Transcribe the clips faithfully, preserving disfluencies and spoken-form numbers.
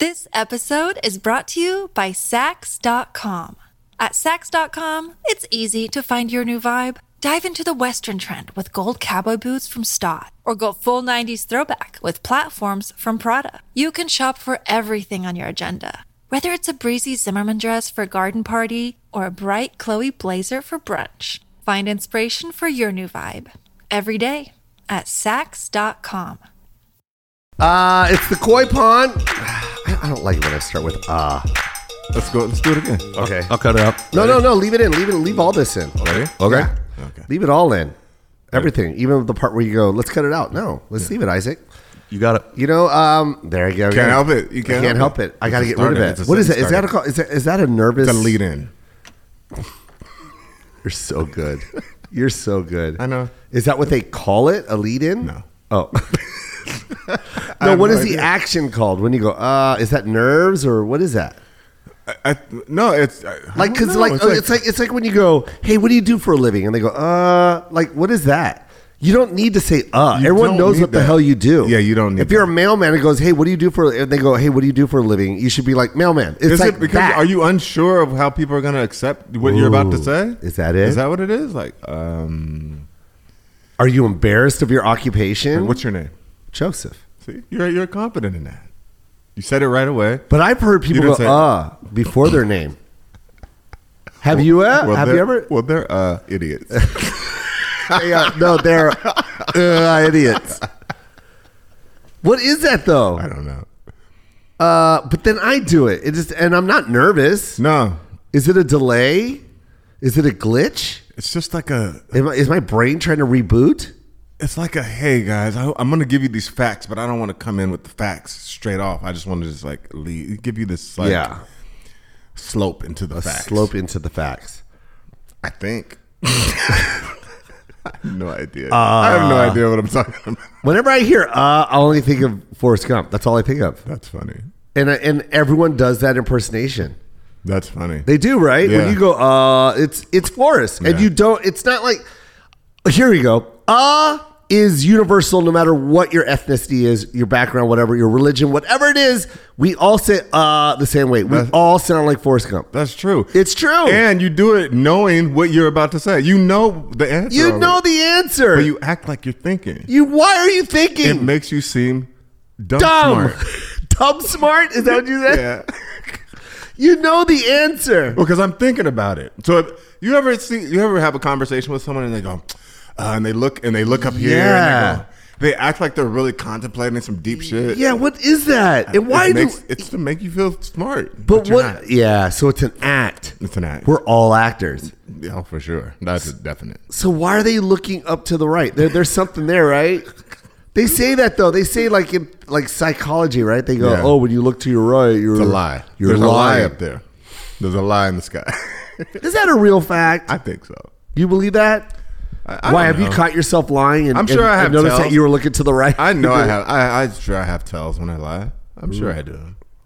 This episode is brought to you by Sax dot com. At Sax dot com, it's easy to find your new vibe. Dive into the Western trend with gold cowboy boots from Stott, or go full nineties throwback with platforms from Prada. You can shop for everything on your agenda, whether it's a breezy Zimmermann dress for a garden party or a bright Chloe blazer for brunch. Find inspiration for your new vibe every day at Sax dot com. Uh, it's the koi pond. I, I don't like it when I start with uh. Let's go. Let's do it again. Okay. I'll cut it out. No, no, no. Leave it in. Leave it. Leave all this in. Okay. Okay. Yeah. Okay. Leave it all in. Everything, even the part where you go, let's cut it out. No, let's yeah. leave it, Isaac. You got it. You know, um, there you go. Can't help it. You can't, I can't help it. it. I got to get rid of it. What is it? Is that a is that, is that a nervous? It's a lead in. You're so good. You're so good. I know. Is that what they call it? A lead in? No. Oh. No, what no is idea. The action called when you go, uh, is that nerves or what is that? I, I, no, it's I, like, cause like, it's, like, it's like, it's like when you go, hey, what do you do for a living? And they go, uh, like, what is that? You don't need to say, uh, everyone knows what that. the hell you do. Yeah, you don't need If you're that. a mailman and goes, hey, what do you do for, and they go, hey, what do you do for a living? You should be like, mailman. It's is like it because, that. Are you unsure of how people are going to accept what Ooh, you're about to say? Is that it? Is that what it is? Like, um, are you embarrassed of your occupation? What's your name? Joseph. See, you're you're confident in that. You said it right away. But I've heard people go, uh, before their name. Have well, you, uh, well, have you ever? Well, they're, uh, idiots. Yeah, no, they're, uh, idiots. What is that though? I don't know. Uh, but then I do it. It just, and I'm not nervous. No. Is it a delay? Is it a glitch? It's just like a, Am I, is my brain trying to reboot? It's like a, hey guys, I, I'm going to give you these facts, but I don't want to come in with the facts straight off. I just want to just like lead, give you this like yeah. slope into the a facts. Slope into the facts. I think. I have no idea. Uh, I have no idea what I'm talking about. Whenever I hear uh, I only think of Forrest Gump. That's all I think of. That's funny. And and everyone does that impersonation. That's funny. They do, right? Yeah. When you go, uh, it's it's Forrest, and yeah. you don't. It's not like. Here we go. Uh is universal no matter what your ethnicity is, your background, whatever, your religion, whatever it is. We all say uh the same way. We that's, all sound like Forrest Gump. That's true. It's true. And you do it knowing what you're about to say. You know the answer. You already. know the answer. But you act like you're thinking. You why are you thinking? It makes you seem dumb, dumb. smart. Dumb smart? Is that what you said? Yeah. You know the answer. Well, because I'm thinking about it. So if you ever see you ever have a conversation with someone and they go, uh, and they look and they look up here yeah. and they go, they act like they're really contemplating some deep shit. Yeah, what is that? And why it do makes, it's to make you feel smart? But, but what? not. Yeah, so it's an act. It's an act. We're all actors. Yeah, for sure. That's a definite. So why are they looking up to the right? There, there's something there, right? They say that though. They say like in like psychology, right? They go, yeah. "Oh, when you look to your right, you're it's a lie. You're There's lying. a lie up there. There's a lie in the sky." Is that a real fact? I think so. You believe that? I, I Why have know. you caught yourself lying? And, I'm sure and, I have. And noticed tells. that you were looking to the right. I know I have. I, I'm sure I have tells when I lie. I'm Ooh. sure I do.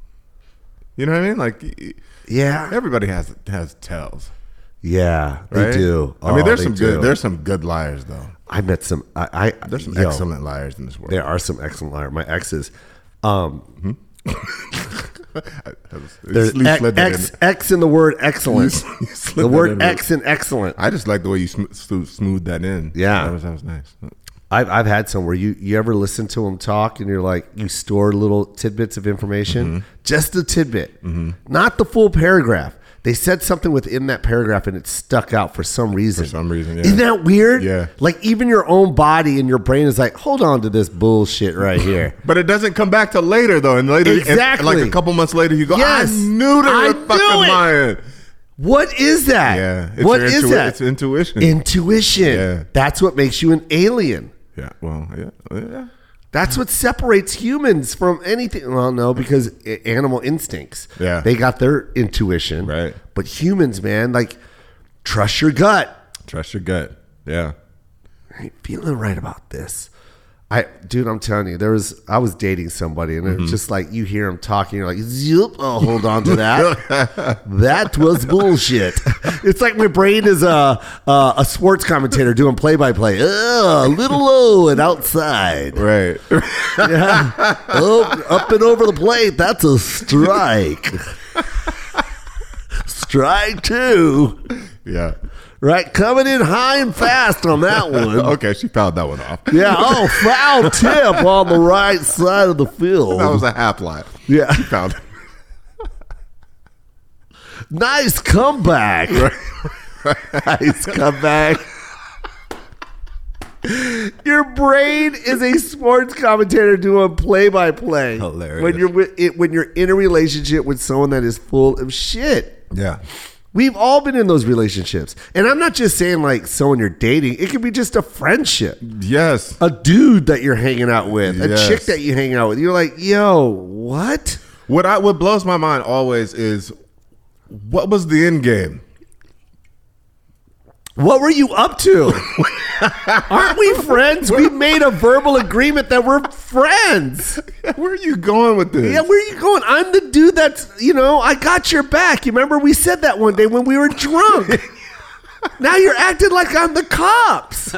You know what I mean? Like, yeah, everybody has has tells. Yeah, right? they do. I mean, oh, there's some do. good. There's some good liars though. I met some. I, I there's some yo, excellent liars in this world. There are some excellent liars. My exes. Um, mm-hmm. There's X, X, in. X in the word excellent. You, you the word X in excellent. I just like the way you sm- smooth that in. Yeah, that was, that was nice. I've I've had some where you you ever listen to them talk and you're like you store little tidbits of information, mm-hmm. just a tidbit, mm-hmm. not the full paragraph. They said something within that paragraph and it stuck out for some reason. For some reason, yeah. Isn't that weird? Yeah. Like even your own body and your brain is like, hold on to this bullshit right here. But it doesn't come back till later though. And later, exactly. And like a couple months later, you go, yes, I knew they I were fucking it. lying. What is that? Yeah. It's what intu- is that? It's intuition. Intuition. Yeah. That's what makes you an alien. Yeah. Well, yeah. Yeah. That's what separates humans from anything. Well, no, because animal instincts. Yeah. They got their intuition. Right. But humans, man, like, trust your gut. Trust your gut. Yeah. I ain't feeling right about this. I, dude, I'm telling you, there was, I was dating somebody, and it was just like, you hear him talking, you're like, zip, oh, hold on to that. That was bullshit. It's like my brain is a, a, a sports commentator doing play by play. Oh, a little low and outside. Right. Yeah. Oh, up and over the plate. That's a strike. Strike two. Yeah. Right, coming in high and fast on that one. Okay, she fouled that one off. Yeah, oh, foul tip on the right side of the field. That was a half line. Yeah. She fouled it. Nice comeback. Nice comeback. Your brain is a sports commentator doing play-by-play. Hilarious. When you're with it, when you're in a relationship with someone that is full of shit. Yeah. We've all been in those relationships. And I'm not just saying like someone you're dating. It could be just a friendship. Yes. A dude that you're hanging out with. A Yes. chick that you hang out with. You're like, yo, what? What I what blows my mind always is, what was the end game? What were you up to? Aren't we friends? We made a verbal agreement that we're friends. Where are you going with this? Yeah, where are you going? I'm the dude that's, you know, I got your back. You remember we said that one day when we were drunk. Now you're acting like I'm the cops.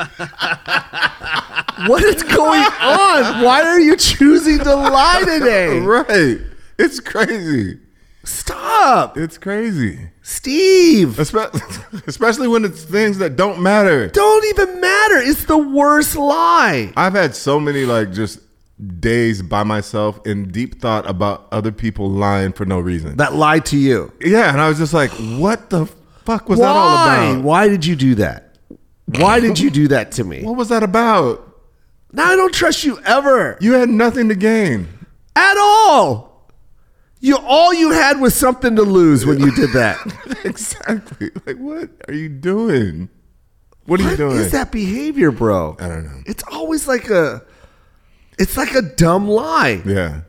What is going on? Why are you choosing to lie today? Right. It's crazy. Stop. It's crazy. Steve. Espe- Especially when it's things that don't matter. Don't even matter. It's the worst lie. I've had so many like just days by myself in deep thought about other people lying for no reason. That lied to you. Yeah, and I was just like, what the fuck was Why? that all about? Why did you do that? Why did you do that to me? What was that about? Now I don't trust you ever. You had nothing to gain. At all. You all you had was something to lose when you did that. Exactly. Like, what are you doing? What are you What doing? is that behavior, bro? I don't know. It's always like a it's like a dumb lie. Yeah.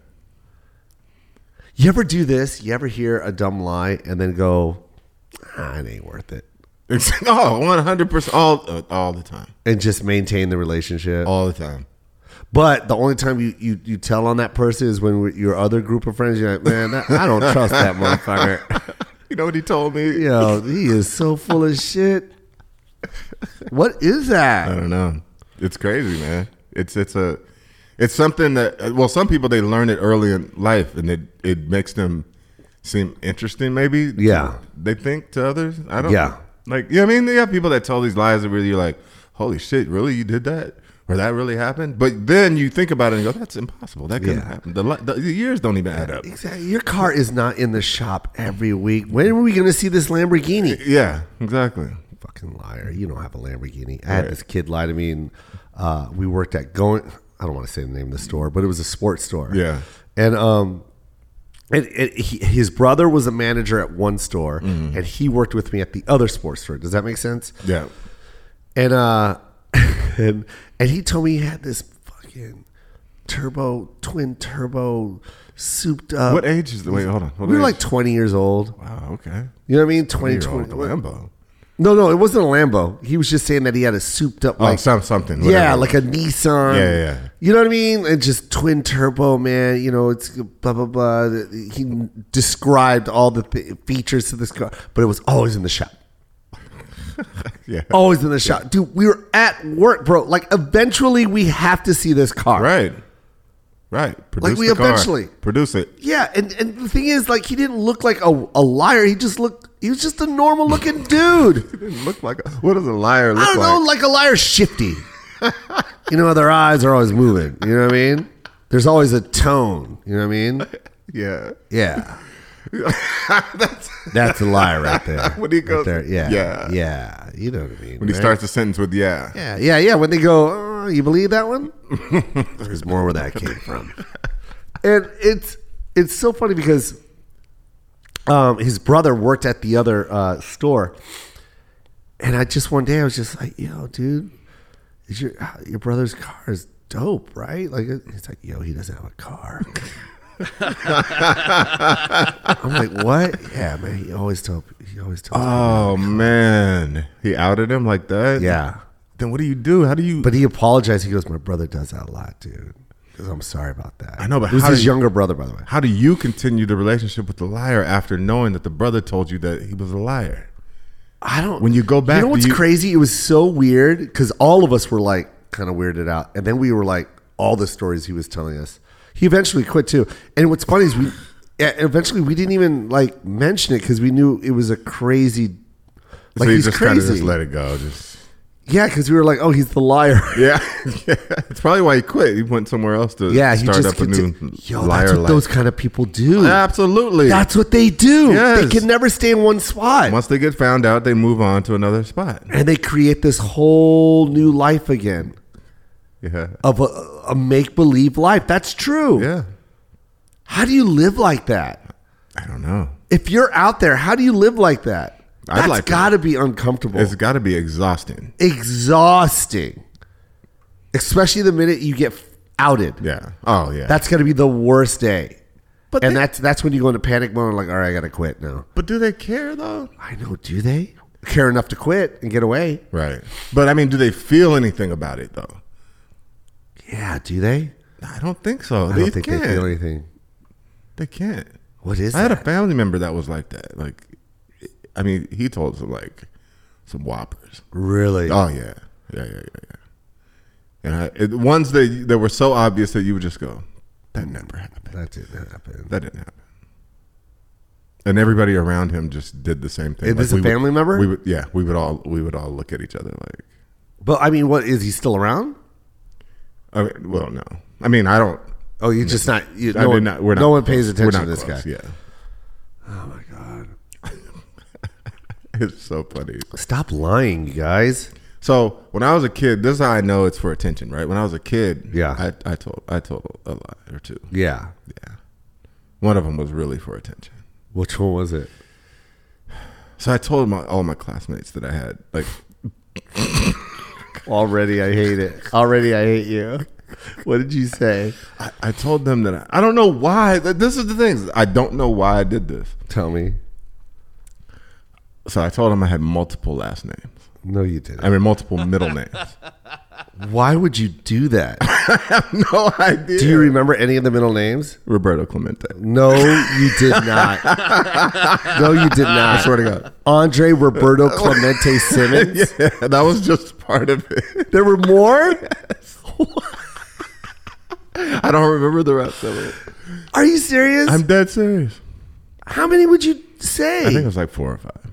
You ever do this? You ever hear a dumb lie and then go, ah, it ain't worth it. It's, oh, one hundred percent all uh, all the time. And just maintain the relationship. All the time. But the only time you, you, you tell on that person is when with your other group of friends, you're like, man, that, I don't trust that motherfucker. You know what he told me? Yo, he is so full of shit. What is I that? don't know. It's crazy, man. It's it's a it's something that, well, some people, they learn it early in life, and it it makes them seem interesting. Maybe. Yeah. They think to others. I don't. Yeah. Like, you know what I mean? They have people that tell these lies that really, you're like, holy shit, really, you did that? Or that really happened? But then you think about it and go, that's impossible. That couldn't Yeah. happen. The, li- the, the years don't even add up. Exactly. Your car is not in the shop every week. When are we going to see this Lamborghini? Yeah, exactly. Fucking liar. You don't have a Lamborghini. I had Right. this kid lie to me, and uh, we worked at going, I don't want to say the name of the store, but it was a sports store. Yeah. And um, it, it, he, his brother was a manager at one store, and he worked with me at the other sports store. Does that make sense? Yeah. And uh, and and he told me he had this fucking turbo, twin turbo, souped up. What age is the, wait, hold on. What We were age? like twenty years old. Wow, okay. You know what I mean? twenty, You're twenty. old, the Lambo. No, no, it wasn't a Lambo. He was just saying that he had a souped up, Oh, like some, something. yeah, whatever. like a Nissan. Yeah, yeah, yeah. You know what I mean? And just twin turbo, man. You know, it's blah blah blah. He described all the th- features of this car, but it was always in the shop. Yeah. Always in the shop, dude. We were at work, bro. Like, eventually, we have to see this car, Right. Right. Produce we the car. eventually- Produce it. Yeah, and, and the thing is, like, he didn't look like a, a liar. He just looked. He was just a normal looking dude. It didn't look like a, what does a liar look I don't like? know, like a liar, shifty. You know, their eyes are always moving. You know what I mean? There's always a tone. You know what I mean? Yeah. Yeah, That's that's a liar right there. When he Right goes, there. Yeah, yeah. yeah. You know what I mean? when he right? starts the sentence with yeah. Yeah, yeah, yeah. When they go, oh, you believe that one? There's more where that came from. And it's it's so funny because um, his brother worked at the other uh, store, and I just one day I was just like, yo, dude, is your your brother's car is dope, right? Like, he's like, yo, he doesn't have a car. I'm like, what? Yeah, man. He always told. He always told. Oh man, he outed him like that. Yeah. then what do you do? How do you? But he apologized. He goes, my brother does that a lot, dude. He goes, I'm sorry about that. I know, but it was how his do you- younger brother, by the way. How do you continue the relationship with the liar after knowing that the brother told you that he was a liar? I don't. When you go back, you know do what's you- crazy? It was so weird because all of us were like kind of weirded out, and then we were like all the stories he was telling us. He eventually quit too. And what's funny is we, yeah, eventually we didn't even like mention it because we knew it was a crazy. Like so you he's just kind of crazy. just let it go. Just Yeah, because we were like, oh, he's the liar. yeah, yeah. It's probably why he quit. He went somewhere else to Yeah, he start just up a new conti- Yo, liar that's what life. those kind of people do. Absolutely. That's what they do. Yes. They can never stay in one spot. Once they get found out, they move on to another spot. And they create this whole new life again Yeah. of a, a make-believe life. That's true. Yeah. How do you live like that? I don't know. If you're out there, how do you live like that? I'd That's like to- got to be uncomfortable. It's got to be exhausting. exhausting. Especially the minute you get outed. Yeah. Oh, yeah. That's got to be the worst day. But and they- that's that's when you go into panic mode and like, all right, I got to quit now. But do they care though? I know, do they? Care enough to quit and get away? Right. But I mean, do they feel anything about it though? Yeah, do they? I don't think so. I they don't think can't. they feel anything. They can't. What is I had a that? family member that was like that. Like, I mean, he told some like some whoppers. Really? Oh yeah, yeah, yeah, yeah, yeah. And I, it, ones that that were so obvious that you would just go, that never happened. That didn't happen. That didn't happen. And everybody around him just did the same thing. Is this a we would- family member? We would, yeah, we would all we would all look at each other like. But I mean, what is he still around? I mean, well, no. I mean, I don't. Oh, you just not. You, I no, mean, one, not, we're not no one close. pays We're attention not to this close, guy. Yeah. Oh my god! It's so funny. Stop lying, you guys. So when I was a kid, this is how I know it's for attention, right? When I was a kid, Yeah. I, I told I told a lie or two. Yeah. Yeah, one of them was really for attention. Which one was it? So I told my all my classmates that I had like Already, I hate it. Already, I hate you. What did you say? I, I told them that I, I don't know why. This is the thing. I don't know why I did this. Tell me. So I told them I had multiple last names. No, you didn't. I mean, multiple middle names. Why would you do that? No idea. Do you remember any of the middle names? Roberto Clemente? No, you did not. No, you did not. I swear to God. Andre Roberto Clemente Simmons. Yeah, that was just part of it. There were more? I don't remember the rest of it. Are you serious? I'm dead serious. How many would you say? I think it was like four or five.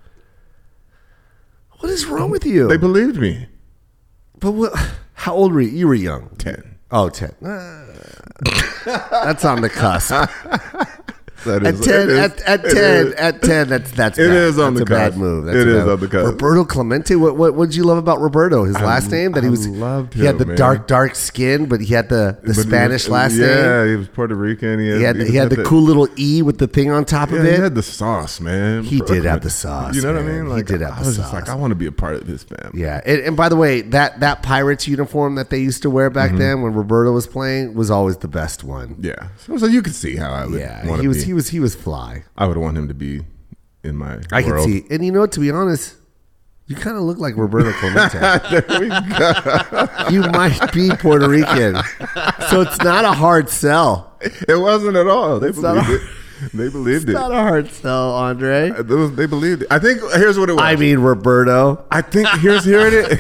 What is wrong with you? They believed me. But what? How old were you? You were young. Ten. Oh, ten. Uh, that's on the cusp. That At is- ten, it is- at, at it ten, is. at ten, that's that's It bad. is on that's the a bad cusp. move. That's It a is bad on the cusp. Roberto Clemente. What what what did you love about Roberto? His last name that he I was. loved he had him, the man. dark dark skin, but he had the, the But he Spanish was- last Yeah, name. he was Puerto Rican. He had, He had he had the cool little E with the thing on top Yeah, of he it. had the sauce, man. He Bro, did have come the on. sauce, You know what I man. mean? He Like, did have I the was just sauce. like, I want to be a part of his family. Yeah, and, and by the way, that that Pirates uniform that they used to wear back then when Roberto was playing was always the best one. Yeah. So, so you could see how I would Yeah, want he to was be. he was he was fly. I would want him to be in my I can world. see, and you know what? To be honest, you kind of look like Roberto Clemente. There we go. You might be Puerto Rican, so it's not a hard sell. It wasn't at all. They It's not believed a- it. They believed It's it. not a hard sell, Andre. It was- they believed it. I think here's what it was. I mean, Roberto. I think here's here it is.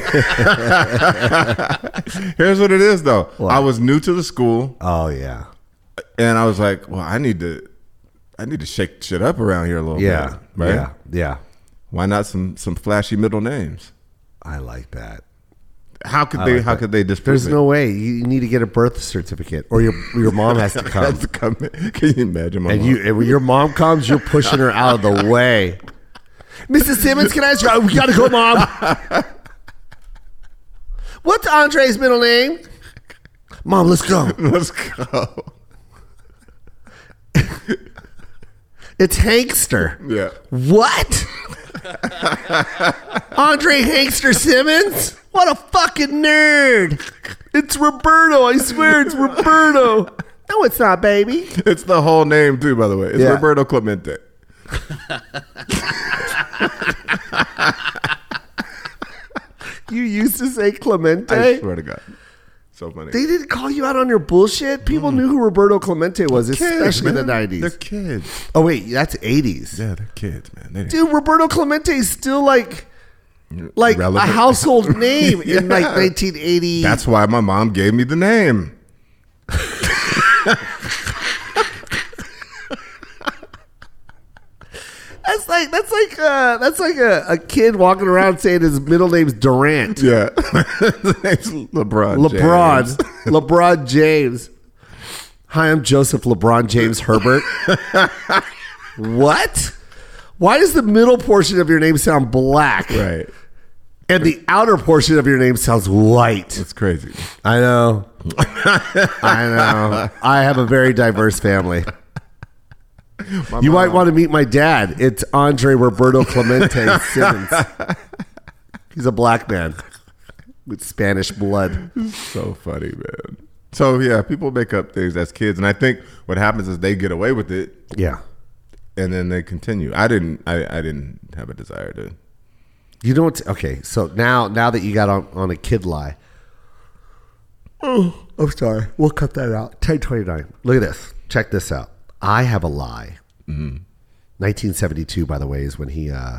Here's what it is, though. What? I was new to the school, Oh yeah, and I was like, "Well, I need to, I need to shake shit up around here a little yeah, bit, right? yeah, yeah. Why not some some flashy middle names? I like that. How could I they? like how that. could they disprove There's it? no way. You need to get a birth certificate, or your your mom has to come. Has to come in. Can you imagine? My And mom? you, and when your mom comes, you're pushing her out of the way. Missus Simmons, can I ask you? We gotta go, mom. What's Andre's middle name? Mom, let's go. Let's go. It's Hankster. Yeah. What? Andre Hankster Simmons? What a fucking nerd. It's Roberto. I swear it's Roberto. No, it's not, baby. It's the whole name too, by the way. It's Yeah. Roberto Clemente. You used to say Clemente? I swear to God. So funny. They didn't call you out on your bullshit? People mm. knew who Roberto Clemente was, kids, especially man. in the nineties. They're kids. Oh, wait, that's eighties. Yeah, they're kids, man. They Dude, Roberto Clemente is still like, like relevant. a household name yeah. in like nineteen eighty. That's why my mom gave me the name. That's like that's like uh, that's like a, a kid walking around saying his middle name's Durant. Yeah, his name's LeBron. LeBron. James. LeBron James. Hi, I'm Joseph LeBron James Herbert. What? Why does the middle portion of your name sound black? Right. And the outer portion of your name sounds white. It's crazy. I know. I know. I have a very diverse family. My you mom. Might want to meet my dad. It's Andre Roberto Clemente Simmons. He's a black man with Spanish blood. So funny, man. So, yeah, people make up things as kids. And I think what happens is they get away with it. Yeah. And then they continue. I didn't I, I didn't have a desire to. You know what? Okay, so now now that you got on, on a kid lie. Oh, I'm sorry. We'll cut that out. ten twenty-nine. Look at this. Check this out. I have a lie. Mm-hmm. nineteen seventy-two, by the way, is when he... Uh,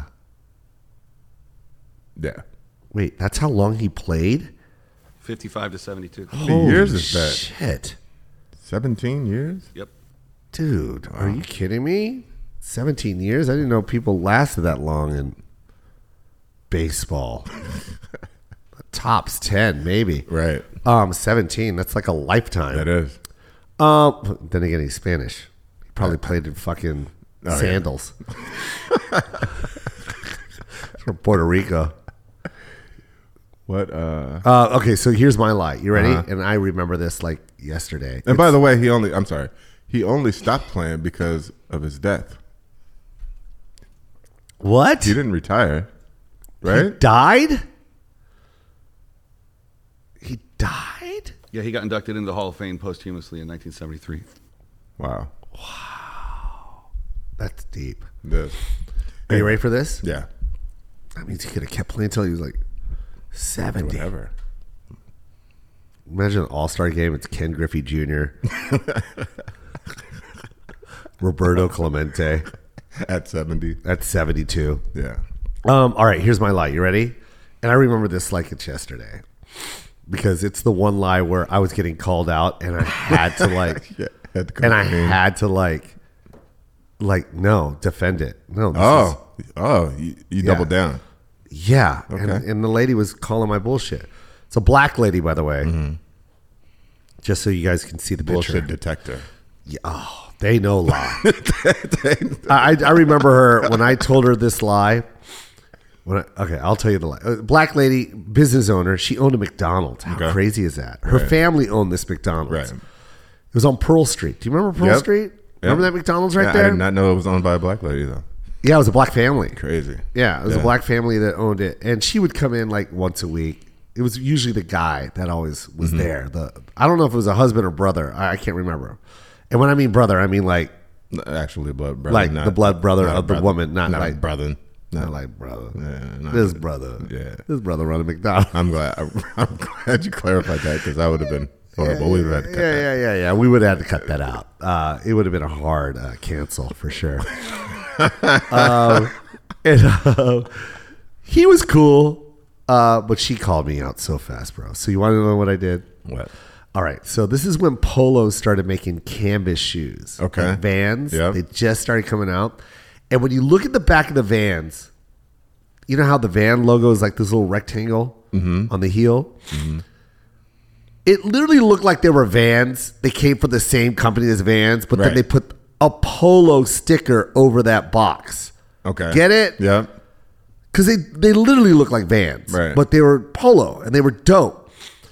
yeah. Wait, that's how long he played? fifty-five to seventy-two. How many years is that? Shit. seventeen years? Yep. Dude, wow. Are you kidding me? seventeen years? I didn't know people lasted that long in baseball. Tops ten, maybe. Right. Um, seventeen. That's like a lifetime. That is. Um, then again, he's Spanish. He probably played in fucking oh, sandals. Yeah. From Puerto Rico. What? Uh, uh, okay, so here's my lie. You ready? Uh-huh. And I remember this like yesterday. And it's, by the way, he only, I'm sorry, he only stopped playing because of his death. What? He didn't retire, right? He died? He died? Yeah, he got inducted into the Hall of Fame posthumously in nineteen seventy-three. Wow. Wow. That's deep. This. Are you ready for this? Yeah. That means he could have kept playing until he was like seventy. Whatever. Imagine an all-star game. It's Ken Griffey Junior Roberto Clemente. At seventy. At seventy-two. Yeah. Um, all right, here's my lie. You ready? And I remember this like it's yesterday. Because it's the one lie where I was getting called out and I had to like yeah, had to and I in. had to like like no, defend it. No. This oh. Is, oh, you, you yeah. doubled down. Yeah. Okay. And, and the lady was calling my bullshit. It's a black lady, by the way. Mm-hmm. Just so you guys can see the bullshit picture. detector. Yeah, oh, they know lie. I, I remember her when I told her this lie. When I, okay, I'll tell you the lie. Uh, black lady, business owner. She owned a McDonald's. How okay. crazy is that? Her right. family owned this McDonald's. Right. It was on Pearl Street. Do you remember Pearl yep. Street? Yep. Remember that McDonald's right yeah, there? I did not know it was owned by a black lady though. Yeah, it was a black family. Crazy. Yeah, it was yeah. a black family that owned it, and she would come in like once a week. It was usually the guy that always was mm-hmm. there. The I don't know if it was a husband or brother. I, I can't remember. And when I mean brother, I mean like actually blood brother, like not, the blood brother of brother, the woman, not, not like brother, not, not like brother. Yeah, this brother, yeah, this brother run a McDonald's. I'm glad. I'm glad you clarified that because I would have been horrible. Yeah, we would have had to cut yeah, that. yeah, yeah, yeah. We would have had to cut that out. Uh, it would have been a hard uh, cancel for sure. um, and uh, he was cool. Uh, but she called me out so fast, bro. So you want to know what I did? What? All right. So this is when Polo started making canvas shoes. Okay. Like Vans. Yep. They just started coming out. And when you look at the back of the Vans, you know how the Van logo is like this little rectangle mm-hmm. on the heel? Mm-hmm. It literally looked like they were Vans. They came from the same company as Vans, but right. then they put a Polo sticker over that box. Okay. Get it? Yeah. Because they, they literally look like Vans, right. but they were Polo, and they were dope.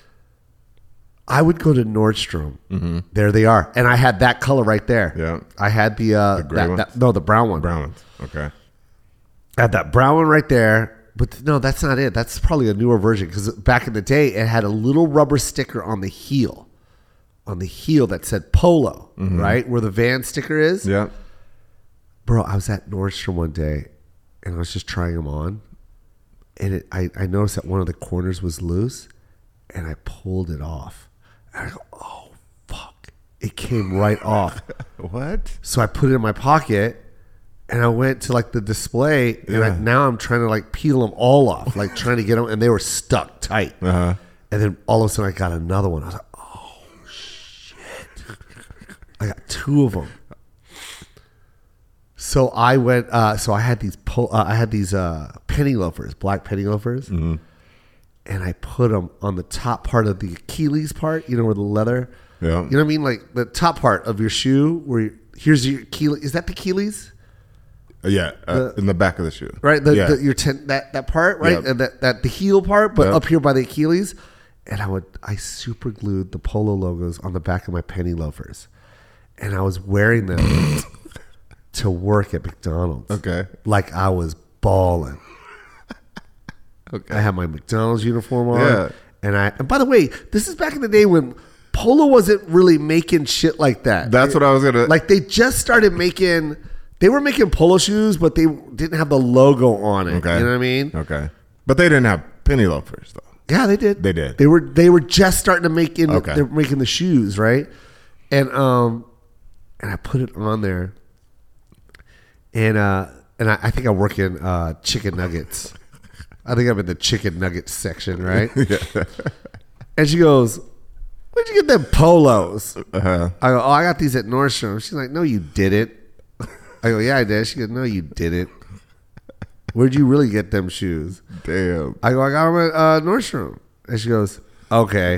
I would go to Nordstrom. Mm-hmm. There they are. And I had that color right there. Yeah. I had the... Uh, the gray that, one? that, no, the brown one. Brown ones. Okay. I had that brown one right there. But no, that's not it. That's probably a newer version, because back in the day, it had a little rubber sticker on the heel. On the heel that said Polo, mm-hmm. right? Where the Van sticker is. Yeah. Bro, I was at Nordstrom one day, and I was just trying them on. and it, I, I noticed that one of the corners was loose, and I pulled it off. And I go, oh, fuck. It came right off. What? So I put it in my pocket, and I went to like the display, and Yeah. I, now I'm trying to like peel them all off, like trying to get them, and they were stuck tight. Uh-huh. And then all of a sudden I got another one. I was like, oh, shit. I got two of them. So I went, uh, so I had these, po- uh, I had these uh, penny loafers, black penny loafers. Mm-hmm. And I put them on the top part of the Achilles part, you know, where the leather, Yeah. you know what I mean? Like the top part of your shoe where you, here's your Achilles. Is that the Achilles? Yeah, uh, The- in the back of the shoe. Right, the, yeah. the, your ten, that that part, right, Yep. and that that the heel part, but Yep. up here by the Achilles, and I would I super glued the Polo logos on the back of my penny loafers, and I was wearing them to work at McDonald's. Okay. like I was balling. Okay. I had my McDonald's uniform on, Yeah. and I. And by the way, this is back in the day when Polo wasn't really making shit like that. That's what I was gonna Like they just started making. They were making polo shoes, but they didn't have the logo on it. Okay. You know what I mean? Okay. But they didn't have penny loafers though. Yeah, they did. They did. They were they were just starting to make in. Okay. They were making the shoes, right? And um, and I put it on there, and uh, and I, I think I work in uh chicken nuggets. I think I'm in the chicken nuggets section, right? Yeah. And she goes, "Where'd you get them polos?" Uh-huh. I go, "Oh, I got these at Nordstrom." She's like, "No, you didn't." I go, "Yeah, I did." She goes, "No, you didn't. Where'd you really get them shoes?" Damn. I go, "I got them at uh, Nordstrom." And she goes, "Okay."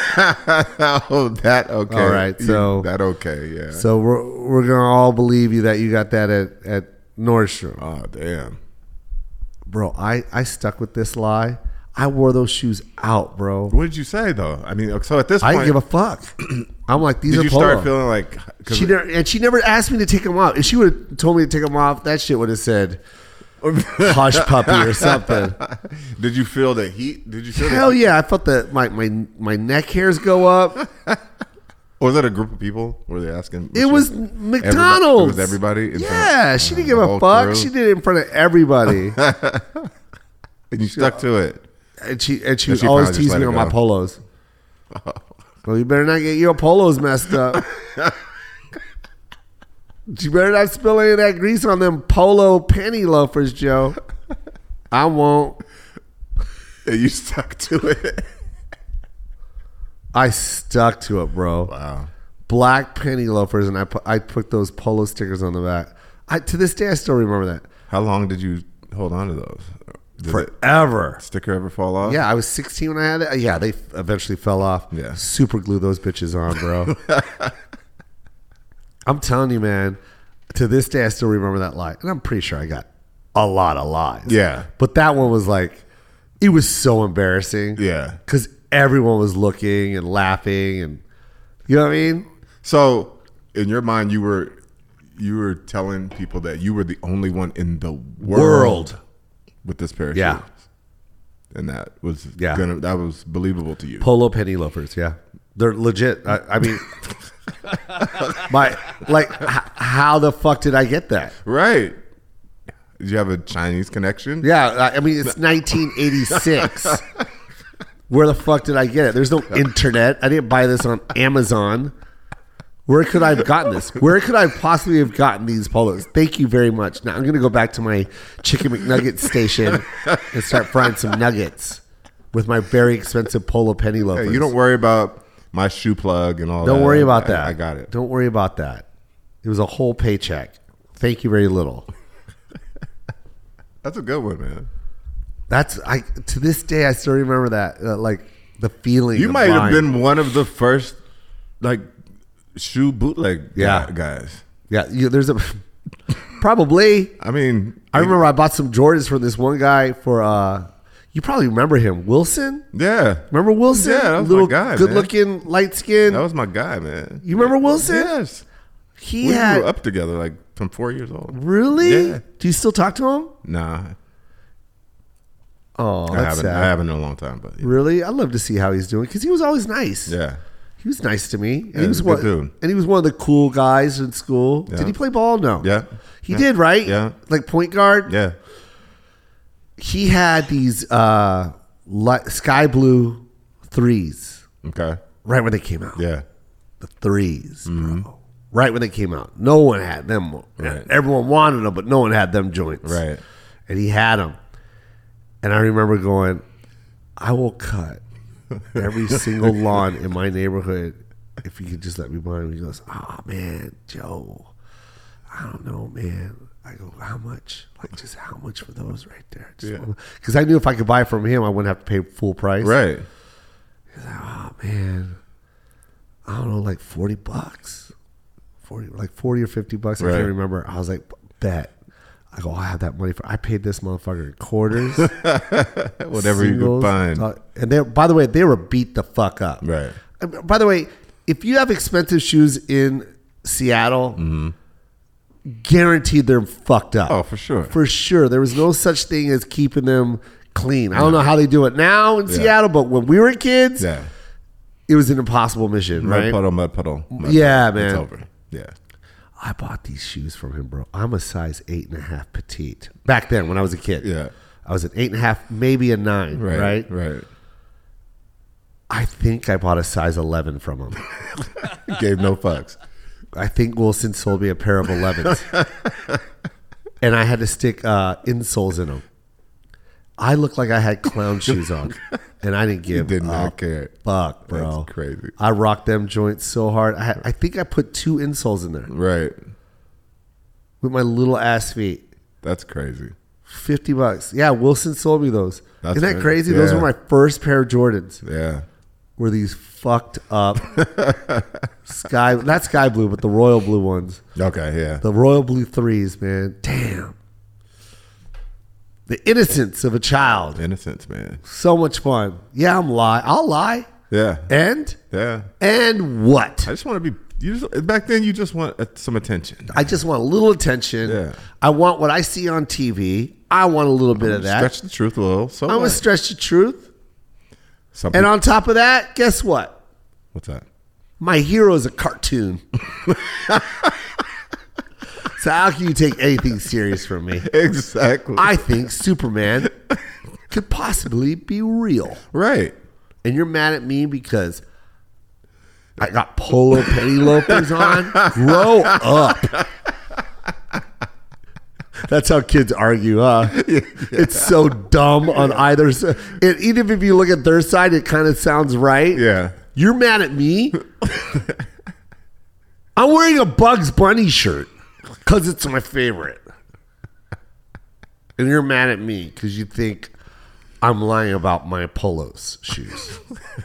Oh, that okay. All right, You- so- that okay, yeah. So we're we're gonna all believe you that you got that at, at Nordstrom. Oh, damn. Bro, I, I stuck with this lie. I wore those shoes out, bro. What did you say though? I mean, so at this I point, didn't give a fuck. I'm like, these did are you polo. start feeling like? 'cause She never, and she never asked me to take them off. If she would have told me to take them off, that shit would have said hush puppy or something. Did you feel the heat? Did you feel Hell the heat? yeah, I felt that my, my my neck hairs go up. Was that a group of people? Were they asking? It was Everybody- McDonald's. It was everybody. in front of- Yeah, she didn't give the a whole fuck. crew? She did it in front of everybody. And you stuck to it. And she and she And would she always probably just tease let me it on my go. polos. Well, you better not get your polos messed up. You better not spill any of that grease on them polo penny loafers, Joe. I won't. And you stuck to it. I stuck to it, bro. Wow. Black penny loafers, and I put I put those polo stickers on the back. I to this day I still remember that. How long did you hold on to those? Did Forever. the sticker ever fall off? Yeah, I was sixteen when I had it. Yeah, they eventually fell off. Yeah. Super glue those bitches on, bro. I'm telling you, man. To this day, I still remember that lie, and I'm pretty sure I got a lot of lies. Yeah. but that one was like, it was so embarrassing. Yeah. because everyone was looking and laughing, and you know what I mean. So, in your mind, you were you were telling people that you were the only one in the world, World. with this pair of Yeah. shoes, and that was Yeah. gonna that was believable to you. Polo penny loafers, yeah, they're legit. I, I mean, my like, h- how the fuck did I get that? Right? Did you have a Chinese connection? Yeah, I I mean, it's nineteen eighty-six. Where the fuck did I get it? There's no internet. I didn't buy this on Amazon. Where could I have gotten this? Where could I possibly have gotten these polos? Thank you very much. Now I'm going to go back to my Chicken McNugget station and start frying some nuggets with my very expensive polo penny loafers. Hey, you don't worry about my shoe plug and all that. Don't worry about I- that. I got it. Don't worry about that. It was a whole paycheck. Thank you very little. That's a good one, man. That's I to this day I still remember that uh, like the feeling. You of might have buying. been one of the first like shoe bootleg Yeah. guy- guys. Yeah, you, there's a probably. I mean, I remember I bought some Jordans from this one guy for. uh You probably remember him, Wilson. Yeah, Remember Wilson? Yeah, that was Little my guy, good man. looking, light skin. that was my guy, man. You remember Wilson? Yes, He we had grew up together, like from four years old. really. Yeah. Do you still talk to him? Nah, Oh, I that's haven't. sad. I haven't in a long time, but yeah. Really, I'd love to see how he's doing because he was always nice. yeah. He was nice to me, and Yeah, he was he's a one, good dude. and he was one of the cool guys in school. Yeah. Did he play ball? No. Yeah. he Yeah. did, right? Yeah. like point guard. Yeah. he had these uh, light, sky blue threes Okay. right when they came out. Yeah. The threes, bro. Right when they came out. No one had them. Right. Everyone wanted them, but no one had them joints. Right. And he had them. And I remember going, I will cut every single lawn in my neighborhood if you could just let me buy them. He goes, oh, man, Joe, I don't know, man. I go, how much? Like, just how much for those right there? Because Yeah. I knew if I could buy from him, I wouldn't have to pay full price. Right. He's like, oh, man, I don't know, like forty bucks. forty, like forty or fifty bucks. I Right. can't remember. I was like, bet. I go, I have that money for. I paid this motherfucker in quarters, Whatever you singles, could find. uh, and they, by the way, they were beat the fuck up. Right. Uh, By the way, if you have expensive shoes in Seattle, guaranteed they're fucked up. Oh, for sure. For sure, there was no such thing as keeping them clean. I don't know how they do it now in Yeah. Seattle, but when we were kids, Yeah. it was an impossible mission, Mud right? puddle, mud puddle. Mud Yeah, puddle. It's man. over. Yeah. I bought these shoes from him, bro. I'm a size eight and a half petite. Back then, when I was a kid, Yeah. I was an eight and a half, maybe a nine, Right. right? Right. I think I bought a size eleven from him. Gave no fucks. I think Wilson sold me a pair of elevens, and I had to stick uh, insoles in them. I looked like I had clown shoes on, and I didn't give did a not care. fuck, bro. That's crazy. I rocked them joints so hard. I, had, I think I put two insoles in there Right. with my little ass feet. That's crazy. Fifty bucks. Yeah, Wilson sold me those. That's Isn't that right. crazy? Those Yeah. were my first pair of Jordans. Yeah. Were these fucked up sky? Not sky blue, but the royal blue ones. Okay. Yeah. The royal blue threes, man. Damn. The innocence of a child. Innocence, man. So much fun. Yeah, I'm lie. I'll lie. Yeah. And Yeah. and what? I just want to be. You just, back then, you just want uh, some attention. I just want a little attention. Yeah. I want what I see on T V. I want a little bit of that. Stretch the truth a little. So I'm gonna what? stretch the truth. Some And peop- on top of that, guess what? what's that? My hero is a cartoon. So how can you take anything serious from me? Exactly. I think Superman could possibly be real. right. And you're mad at me because I got polo penny loafers on? Grow up. That's how kids argue, huh? It's so dumb on either side. And even if you look at their side, it kind of sounds right. Yeah. You're mad at me? I'm wearing a Bugs Bunny shirt because it's my favorite. And you're mad at me because you think I'm lying about my polos shoes.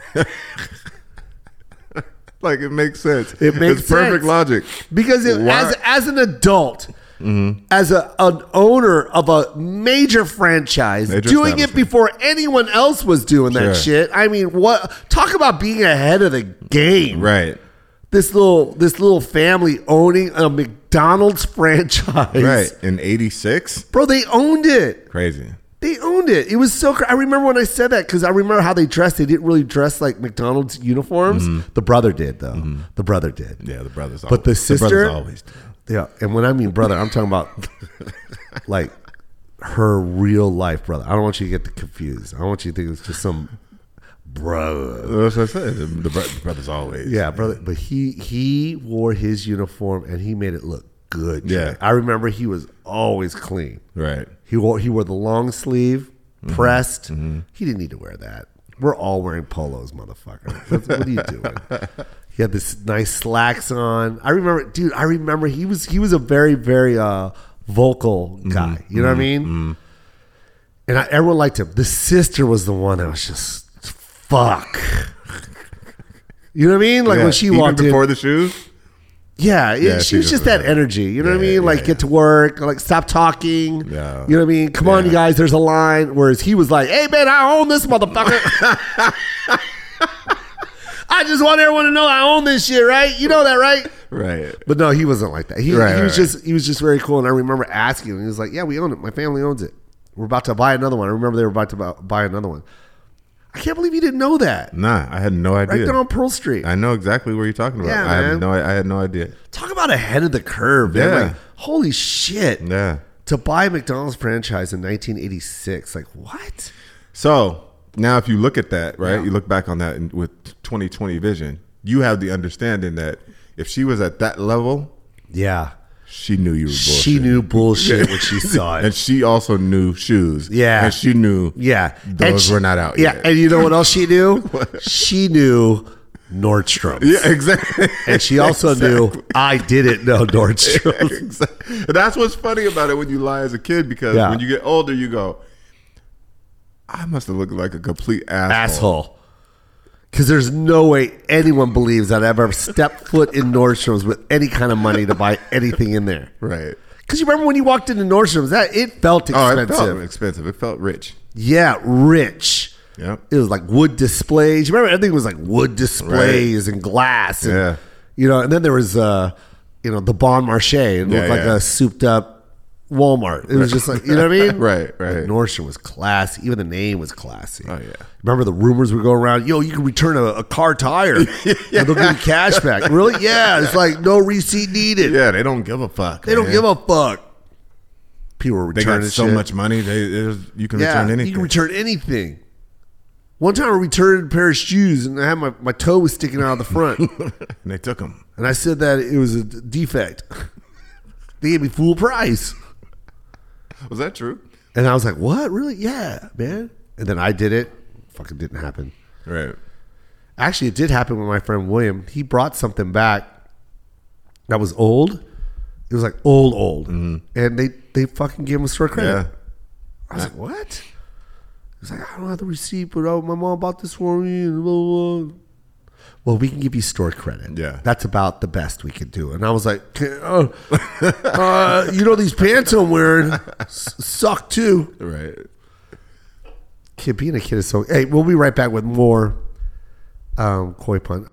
Like it makes sense. It makes it's perfect sense. logic. Because it, Why- as as an adult, as a, an owner of a major franchise, Major doing it establishment. before anyone else was doing that Sure. shit. I mean, what? Talk about being ahead of the game. Right. This little this little family owning a McDonald's franchise. Right. In eighty-six? Bro, they owned it. Crazy. They owned it. It was so cra I remember when I said that because I remember how they dressed. They didn't really dress like McDonald's uniforms. The brother did, though. The brother did. Yeah, the brothers But the always, sister- brothers always do. Yeah. And when I mean brother, I'm talking about like her real life brother. I don't want you to get confused. I don't want you to think it's just some brother. That's what I said. The, the bro- the brothers always. Yeah, brother. But he he wore his uniform and he made it look good. Yeah. I remember he was always clean. Right. He wore he wore the long sleeve, pressed. He didn't need to wear that. We're all wearing polos, motherfucker. What, what are you doing? He had this nice slacks on. I remember, dude. I remember he was he was a very very uh, vocal guy. You know what I mean? And I, everyone liked him. The sister was the one that was just fuck. You know what I mean? Like Yeah. when she Even walked before in. the shoes? Yeah, it- Yeah, she she was just doesn't that know. energy. You know what I Yeah, mean? Like yeah, get to work, like stop talking. Yeah. You know what I mean? Come on, Yeah. you guys. There's a line. Whereas he was like, "Hey man, I own this motherfucker. I just want everyone to know I own this shit, right? You know that, right?" Right. But no, he wasn't like that. He, Right, he was right, just he was just very cool. And I remember asking him. He was like, "Yeah, we own it. My family owns it. We're about to buy another one." I remember they were about to buy, buy another one. I can't believe you didn't know that. Nah, I had no idea. Right there on Pearl Street. I know exactly what you're talking about. Yeah, I man. had no I had no idea. Talk about ahead of the curve, man. Yeah. Like, holy shit. Yeah. to buy a McDonald's franchise in nineteen eighty-six. Like, what? So now if you look at that, right, Yeah. you look back on that and with twenty twenty vision, you have the understanding that if she was at that level, Yeah. she knew you were bullshit. She knew bullshit when she saw it. And she also knew shoes. Yeah. And she knew Yeah. those And she- were not out yeah. yet. And you know what else she knew? She knew Nordstrom. Yeah, exactly. And she also knew I didn't know Nordstrom. Exactly. That's what's funny about it when you lie as a kid, because Yeah. when you get older, you go, I must have looked like a complete asshole. Asshole. Because there's no way anyone believes that I've ever stepped foot in Nordstrom's with any kind of money to buy anything in there. Right. Because you remember when you walked into Nordstrom's, that it felt Oh, it expensive. felt expensive. It felt rich. Yeah, rich. Yep. It was like wood displays. You remember everything was like wood displays and glass. And, Yeah. You know, and then there was, uh, you know, the Bon Marché. It Yeah, looked like yeah. a souped up Walmart. It was just like, you know what I mean? Right, right. Like Nordstrom was classy. Even the name was classy. Oh, yeah. Remember the rumors would go around, yo, you can return a, a car tire and they'll give you cash back. Really? Yeah. It's like no receipt needed. Yeah, they don't give a fuck. They don't give a fuck. People were They returning got so shit. much money. They there's- you can Yeah, return anything. you can return anything. One time I returned a pair of shoes and I had my, my toe was sticking out of the front. and they took them. And I said that it was a d- defect. They gave me full price. Was that true? And I was like, what? Really? Yeah, man. And then I did it. Fucking didn't happen. Right. Actually, it did happen with my friend William. He brought something back that was old. It was like old, old. And they, they fucking gave him a store credit. Yeah. I was like, what? He was like, I don't have the receipt, but oh, my mom bought this for me. And blah, blah, blah. Well, we can give you store credit. Yeah. That's about the best we could do. And I was like, "Can- oh, uh, you know, these pants I'm wearing s- suck too. Right. Kid, being a kid is so. Hey, we'll be right back with more um, koi pun.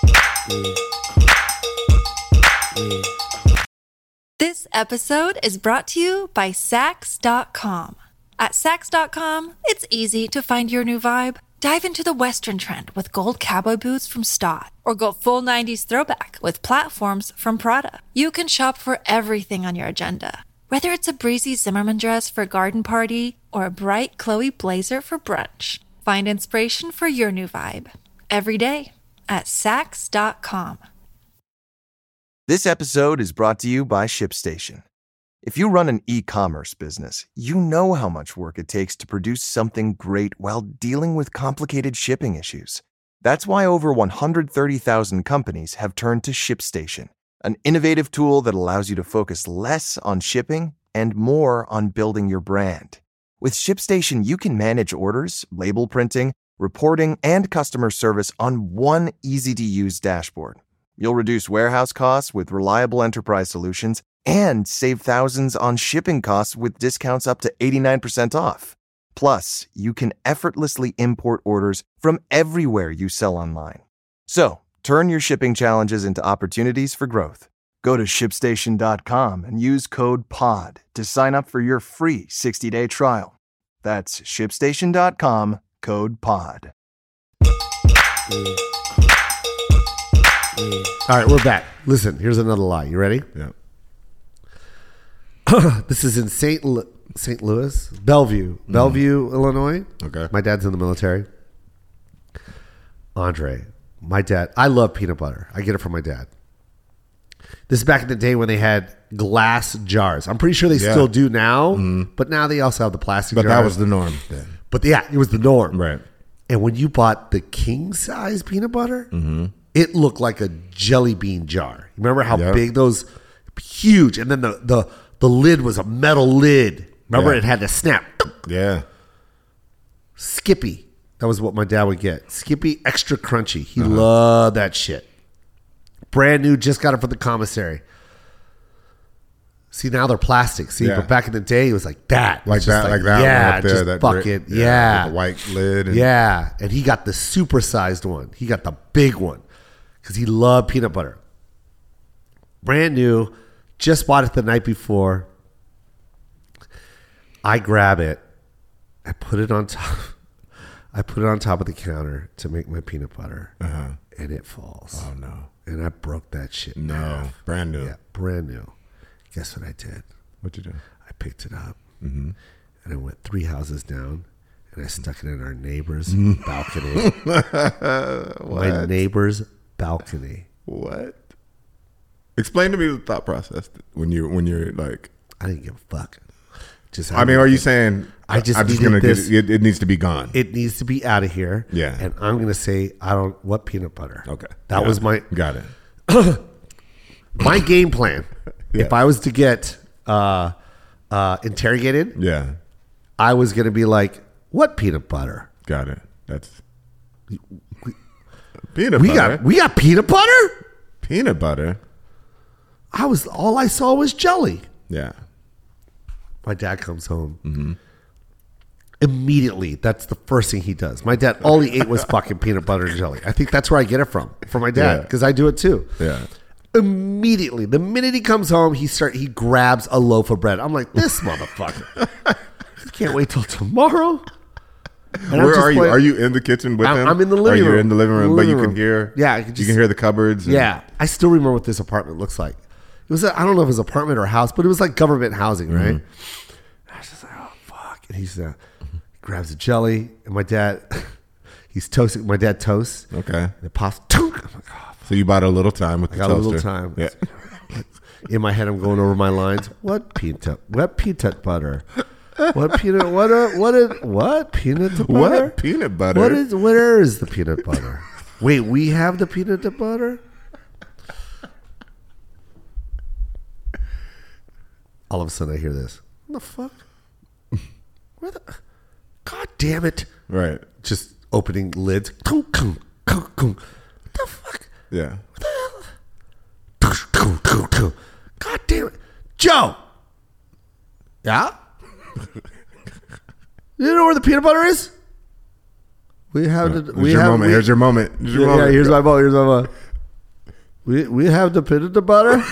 This episode is brought to you by Sax dot com. At Sax dot com, it's easy to find your new vibe. Dive into the Western trend with gold cowboy boots from Stott, or go full nineties throwback with platforms from Prada. You can shop for everything on your agenda, whether it's a breezy Zimmermann dress for a garden party or a bright Chloe blazer for brunch. Find inspiration for your new vibe every day at Sax dot com. This episode is brought to you by ShipStation. If you run an e-commerce business, you know how much work it takes to produce something great while dealing with complicated shipping issues. That's why over one hundred thirty thousand companies have turned to ShipStation, an innovative tool that allows you to focus less on shipping and more on building your brand. With ShipStation, you can manage orders, label printing, reporting, and customer service on one easy-to-use dashboard. You'll reduce warehouse costs with reliable enterprise solutions and save thousands on shipping costs with discounts up to eighty-nine percent off. Plus, you can effortlessly import orders from everywhere you sell online. So, turn your shipping challenges into opportunities for growth. Go to ship station dot com and use code POD to sign up for your free sixty-day trial. That's ship station dot com, code POD. All right, we're back. Listen, here's another lie. You ready? Yeah. This is in Saint Lu- Saint Louis, Bellevue, Bellevue, Illinois. Okay. My dad's in the military. Andre, my dad. I love peanut butter. I get it from my dad. This is back in the day when they had glass jars. I'm pretty sure they Yeah. still do now, but now they also have the plastic But jars. that was the norm then. But yeah, it was the norm. Right. And when you bought the king size peanut butter, it looked like a jelly bean jar. Remember how Yep. big those, huge, and then the the the lid was a metal lid. Remember Yeah. it had to snap. Yeah. Skippy, that was what my dad would get. Skippy extra crunchy. He loved that shit. Brand new, just got it from the commissary. See, now they're plastic. See, Yeah. but back in the day, it was like that. Like It's just that, like, that Yeah, one up there. just that fuck brick- it. Yeah. With the white lid. And, Yeah, and he got the super sized one. He got the big one because he loved peanut butter. Brand new, just bought it the night before. I grab it, I put it on top. I put it on top of the counter to make my peanut butter, and it falls. Oh, no. And I broke that shit. in No. half. Brand new. Yeah, brand new. Guess what I did? What'd you do? I picked it up Mm-hmm. and I went three houses down and I stuck it in our neighbor's balcony. My neighbor's balcony. What? Explain to me the thought process when you when you're like. I didn't give a fuck. Just I mean, are you saying I just I'm just needed gonna this. get it, it needs to be gone? It needs to be out of here. Yeah. And I'm gonna say I don't what peanut butter. Okay, That Got was it. my got it. my game plan. Yeah. If I was to get uh, uh, interrogated, Yeah, I was gonna be like, what peanut butter? got it. That's peanut We butter. got we got peanut butter? peanut butter. I was all I saw was jelly. Yeah. My dad comes home. Mm-hmm. Immediately, that's the first thing he does. My dad, all he ate was fucking peanut butter and jelly. I think that's where I get it from, from my dad, Yeah. because I do it too. Yeah. Immediately, the minute he comes home, he start he grabs a loaf of bread. I'm like, this motherfucker. I can't wait till tomorrow. And I'm Where just are you? playing- Are you in the kitchen with I'm- him? I'm in the living Are you room. in the living room, The but living you can room. hear. Yeah, I can you just- can hear the cupboards. and- Yeah, I still remember what this apartment looks like. It was a, I don't know if it was apartment or house, but it was like government housing, right? I was just like, oh fuck! And he's uh, he grabs a jelly, and my dad, he's toasting. My dad toasts. Okay. And it pops. Tunk. I'm like, oh, So you bought a little time with I the got a toaster. little time. Yeah. In my head, I'm going over my lines. What peanut? What peanut butter? What peanut? What? A, what? A, what peanut butter? What peanut butter? What is? Where is the peanut butter? Wait, we have the peanut butter. All of a sudden, I hear this. What the fuck? Where the? God damn it! Right. Just opening lids. Kunk, kunk, kunk, kunk. What the fuck? Yeah. God damn it. Joe! Yeah? You know where the peanut butter is? We have the Here's we your have moment. we- Here's your moment. Here's your yeah, moment. yeah, here's my moment. Here's my moment. We we have the peanut butter.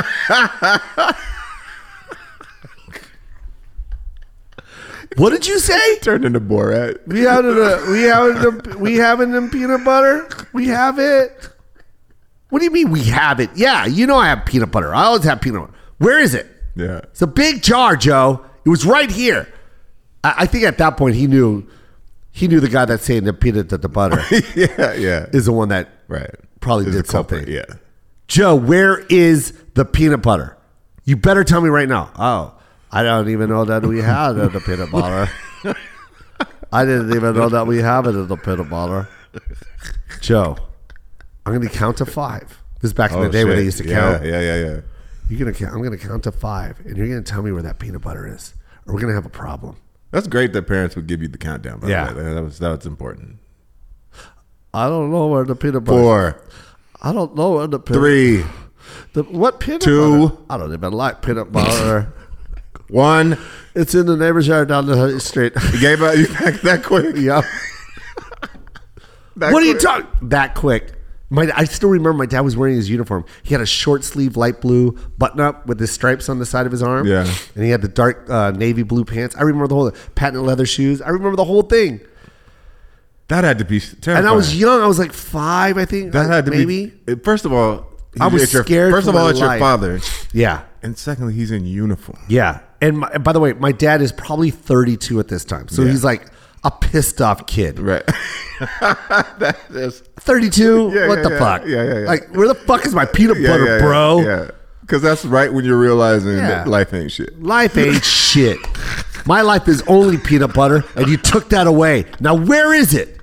What did you say? Turned into Borat. We have it. We have it. We have it in peanut butter. We have it. What do you mean we have it? Yeah, you know I have peanut butter. I always have peanut butter. Where is it? Yeah. It's a big jar, Joe. It was right here. I, I think at that point he knew. He knew the guy that's saying the peanut the butter yeah. Yeah. is the one that Right. probably Is did the culprit, something. Yeah. Joe, where is the peanut butter? You better tell me right now. Oh, I don't even know that we had the peanut butter. I didn't even know that we have it in the peanut butter. Joe, I'm going to count to five. This is back in Oh, the day when shit. they used to yeah, count. Yeah. Yeah. Yeah. You're gonna count. I'm going to count to five, and you're going to tell me where that peanut butter is, or we're going to have a problem. That's great that parents would give you the countdown. By Yeah. the way. That was that was important. I don't know where the peanut butter. Four, I don't know where the peanut. three, The, what peanut Two. butter? I don't even like peanut butter. one. It's in the neighbor's yard down the street. You gave up. You back that quick. Yep. That What are you quick. talking? That quick. My, I still remember my dad was wearing his uniform. He had a short sleeve light blue button up with the stripes on the side of his arm. Yeah. And he had the dark uh, navy blue pants. I remember the whole patent leather shoes. I remember the whole thing. That had to be terrifying. And I was young. I was like five, I think. That had to maybe. be. First of all, I was it's your, scared First for of all, my it's your life. father, Yeah. and secondly, he's in uniform. Yeah. And my, by the way, my dad is probably thirty-two at this time. So Yeah. he's like a pissed off kid. Right. that is. thirty-two? Yeah, what yeah, the yeah. fuck? Yeah, yeah, yeah. Like, where the fuck is my peanut Yeah, butter, yeah, yeah, bro? Yeah. Because that's right when you're realizing Yeah. that life ain't shit. Life ain't shit. My life is only peanut butter, and you took that away. Now where is it?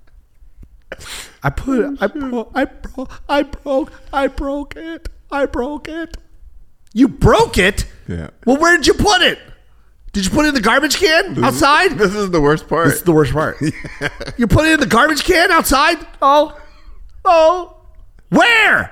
I put it. I broke. I broke. I broke. I broke it. I broke it. You broke it? Yeah. Well, where did you put it? Did you put it in the garbage can outside? This is the worst part. This is the worst part. You put it in the garbage can outside? Oh. Oh. Where?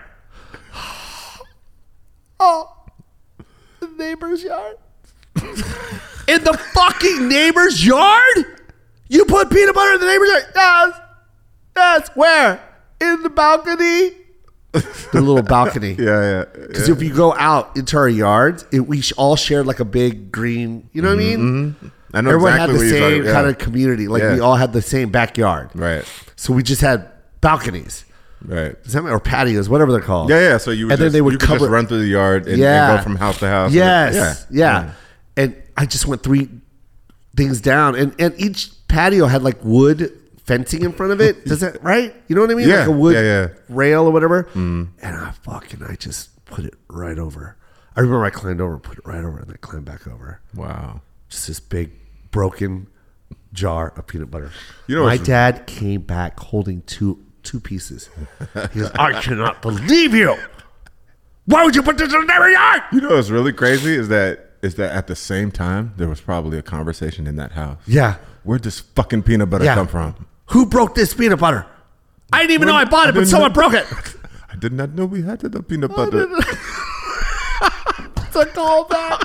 Oh. The neighbor's yard. In the fucking neighbor's yard? You put peanut butter in the neighbor's yard? Yes. Yes. Where? In the balcony? The little balcony. yeah, yeah. Because yeah. if you go out into our yards, it, we sh- all shared like a big green, you know what I mean? I know Everyone exactly had the what you're same talking- yeah. kind of community. Like Yeah. we all had the same backyard. Right. So we just had balconies. Right. Does that mean, or patios, whatever they're called. Yeah, yeah. So you would and just, then they would you could cover just run through the yard and, yeah. and go from house to house. Yes. And, yeah. yeah. And I just went three things down, and, and each patio had like wood fencing in front of it. Does that right? You know what I mean? Yeah. Like a wood yeah, yeah. rail or whatever. Mm. And I fucking I just put it right over. I remember I climbed over, put it right over, and then climbed back over. Wow. Just this big broken jar of peanut butter. You know, my what's- dad came back holding two two pieces. He goes, I cannot believe you. Why would you put this in the yard? You know what's really crazy is that is that at the same time there was probably a conversation in that house. Yeah. Where'd this fucking peanut butter Yeah. come from? Who broke this peanut butter? I didn't even know I bought it, but didn't someone know- broke it. I did not know we had the peanut butter. It's a callback.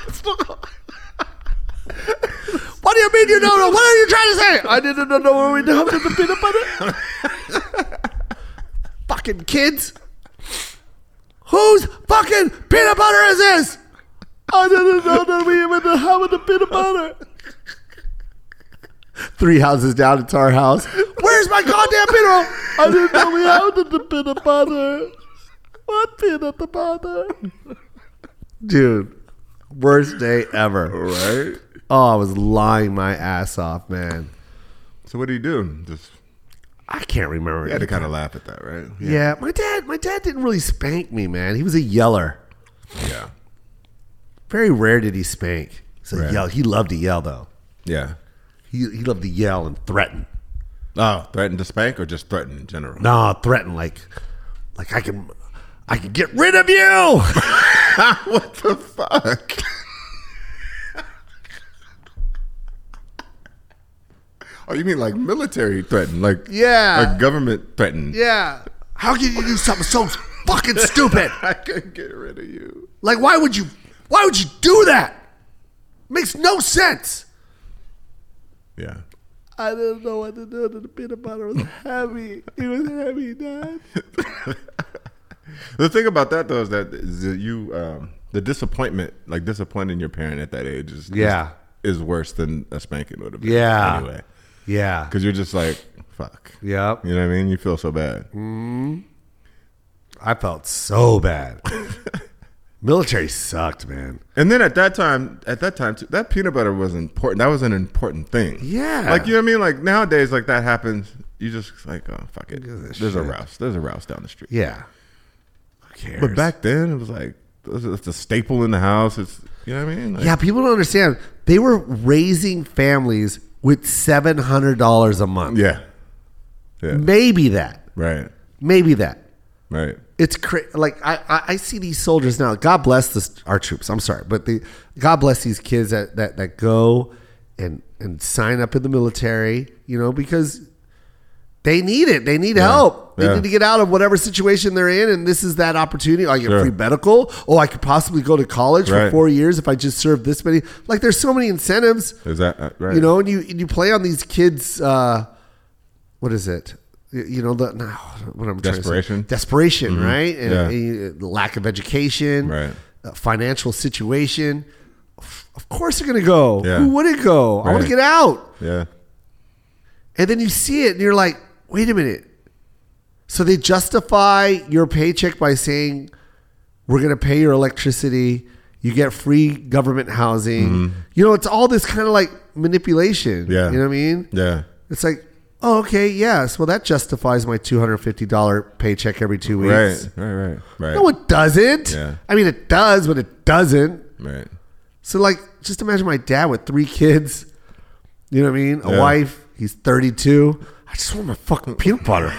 What do you mean you don't know? What are you trying to say? I didn't know where we dumped the peanut butter. Fucking kids. Whose fucking peanut butter is this? I didn't know that we even have the peanut butter. Three houses down, it's our house. Where's my goddamn peanut? I didn't know we had the peanut butter. What peanut butter? Dude, worst day ever. Right? Oh, I was lying my ass off, man. So what do you do? Just I can't remember. you had to kind of laugh at that, right? Yeah, my dad. My dad didn't really spank me, man. He was a yeller. Yeah. Very rare did he spank. He's a Right. yell. He loved to yell though. Yeah. He he loved to yell and threaten. Oh, threaten to spank or just threaten in general? No, threaten like, like I can, I can get rid of you. What the fuck? Oh, you mean like military threaten? Like Yeah. like government threaten? Yeah. How can you do something so fucking stupid? I can get rid of you. Like, why would you? Why would you do that? Makes no sense. Yeah. I didn't know what to do. The peanut butter was heavy. It was heavy, Dad. The thing about that though is that, is that you um, the disappointment, like disappointing your parent at that age, is Yeah. is, is worse than a spanking would have been. Yeah. Anyway, Yeah. because you're just like fuck. Yep. You know what I mean? You feel so bad. I felt so bad. Military sucked, man. And then at that time, at that time, too, that peanut butter was important. That was an important thing. Yeah. Like, you know what I mean? Like nowadays, like that happens. You just like, oh, fuck it. gives a There's a shit? Rouse. There's a Rouse down the street. Yeah. Who cares? But back then, it was like, it's a staple in the house. It's, you know what I mean? Like, yeah, people don't understand. They were raising families with seven hundred dollars a month. Yeah. Yeah. Maybe that. Right. Maybe that. Right. It's cra- like I, I, I see these soldiers now. God bless this, our troops. I'm sorry, but the God bless these kids that, that, that go and and sign up in the military. You know, because they need it. They need help. They Yeah. need to get out of whatever situation they're in, and this is that opportunity. I get Sure. free medical. Oh, I could possibly go to college for Right. four years if I just serve this many. Like, there's so many incentives. Is that uh, right? You know, and you and you play on these kids. Uh, what is it? You you know the no, what I'm trying Desperation? to say. Desperation, right? And, Yeah. and the lack of education, Right. uh, financial situation. Of course, they're gonna go. Yeah. Who wouldn't go? I want Right. to get out. Yeah. And then you see it, and you're like, wait a minute. So they justify your paycheck by saying, we're going to pay your electricity. You get free government housing. You know, it's all this kind of like manipulation. Mm-hmm. Yeah. You know what I mean? Yeah. It's like, oh, okay, yes. Well, that justifies my two hundred fifty dollars paycheck every two weeks. Right. Right. Right. Right. No, it doesn't. Yeah. I mean, it does, but it doesn't. Right. So, like, just imagine my dad with three kids. You know what I mean? A Yeah. wife. He's thirty-two. I just want my fucking peanut butter.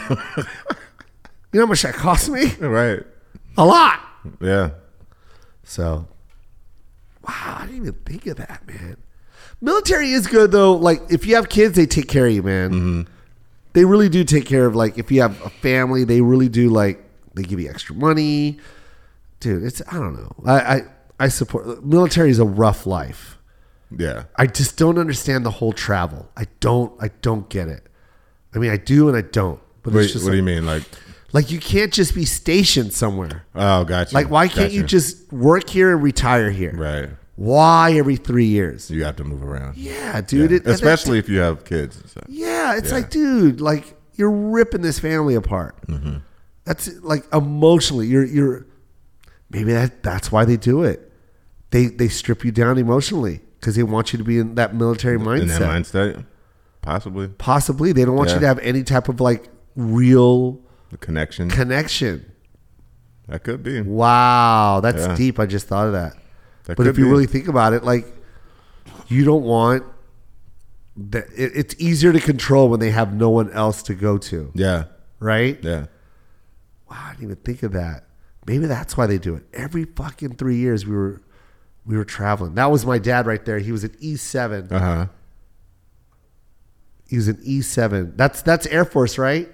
You know how much that cost me? Right. A lot. Yeah. So, wow, I didn't even think of that, man. Military is good, though. Like, if you have kids, they take care of you, man. Mm-hmm. They really do take care of, like, if you have a family, they really do, like, they give you extra money. Dude, it's, I don't know. I, I, I support, military is a rough life. Yeah. I just don't understand the whole travel. I don't, I don't get it. I mean, I do and I don't. But Wait, it's just what like, do you mean? Like, like, you can't just be stationed somewhere. oh, gotcha. Like, why can't you Gotcha. just work here and retire here? Right. Why every three years? You have to move around. Yeah, dude. Yeah. It- and Especially if you have kids and stuff. that- yeah, it's Yeah. like, dude, like, you're ripping this family apart. Mm-hmm. That's like emotionally. You're you're maybe that that's why they do it. They they strip you down emotionally because they want you to be in that military mindset. In that mindset, possibly. Possibly, they don't want Yeah. you to have any type of like real The connection. connection. That could be. Wow, that's Yeah. deep. I just thought of that. That but could if you be. really think about it, like you don't want that. It, it's easier to control when they have no one else to go to, Yeah. right? Yeah. Wow, I didn't even think of that. Maybe that's why they do it. Every fucking three years we were we were traveling. That was my dad right there. He was an E seven. Uh huh. He was an E seven. That's that's Air Force, right?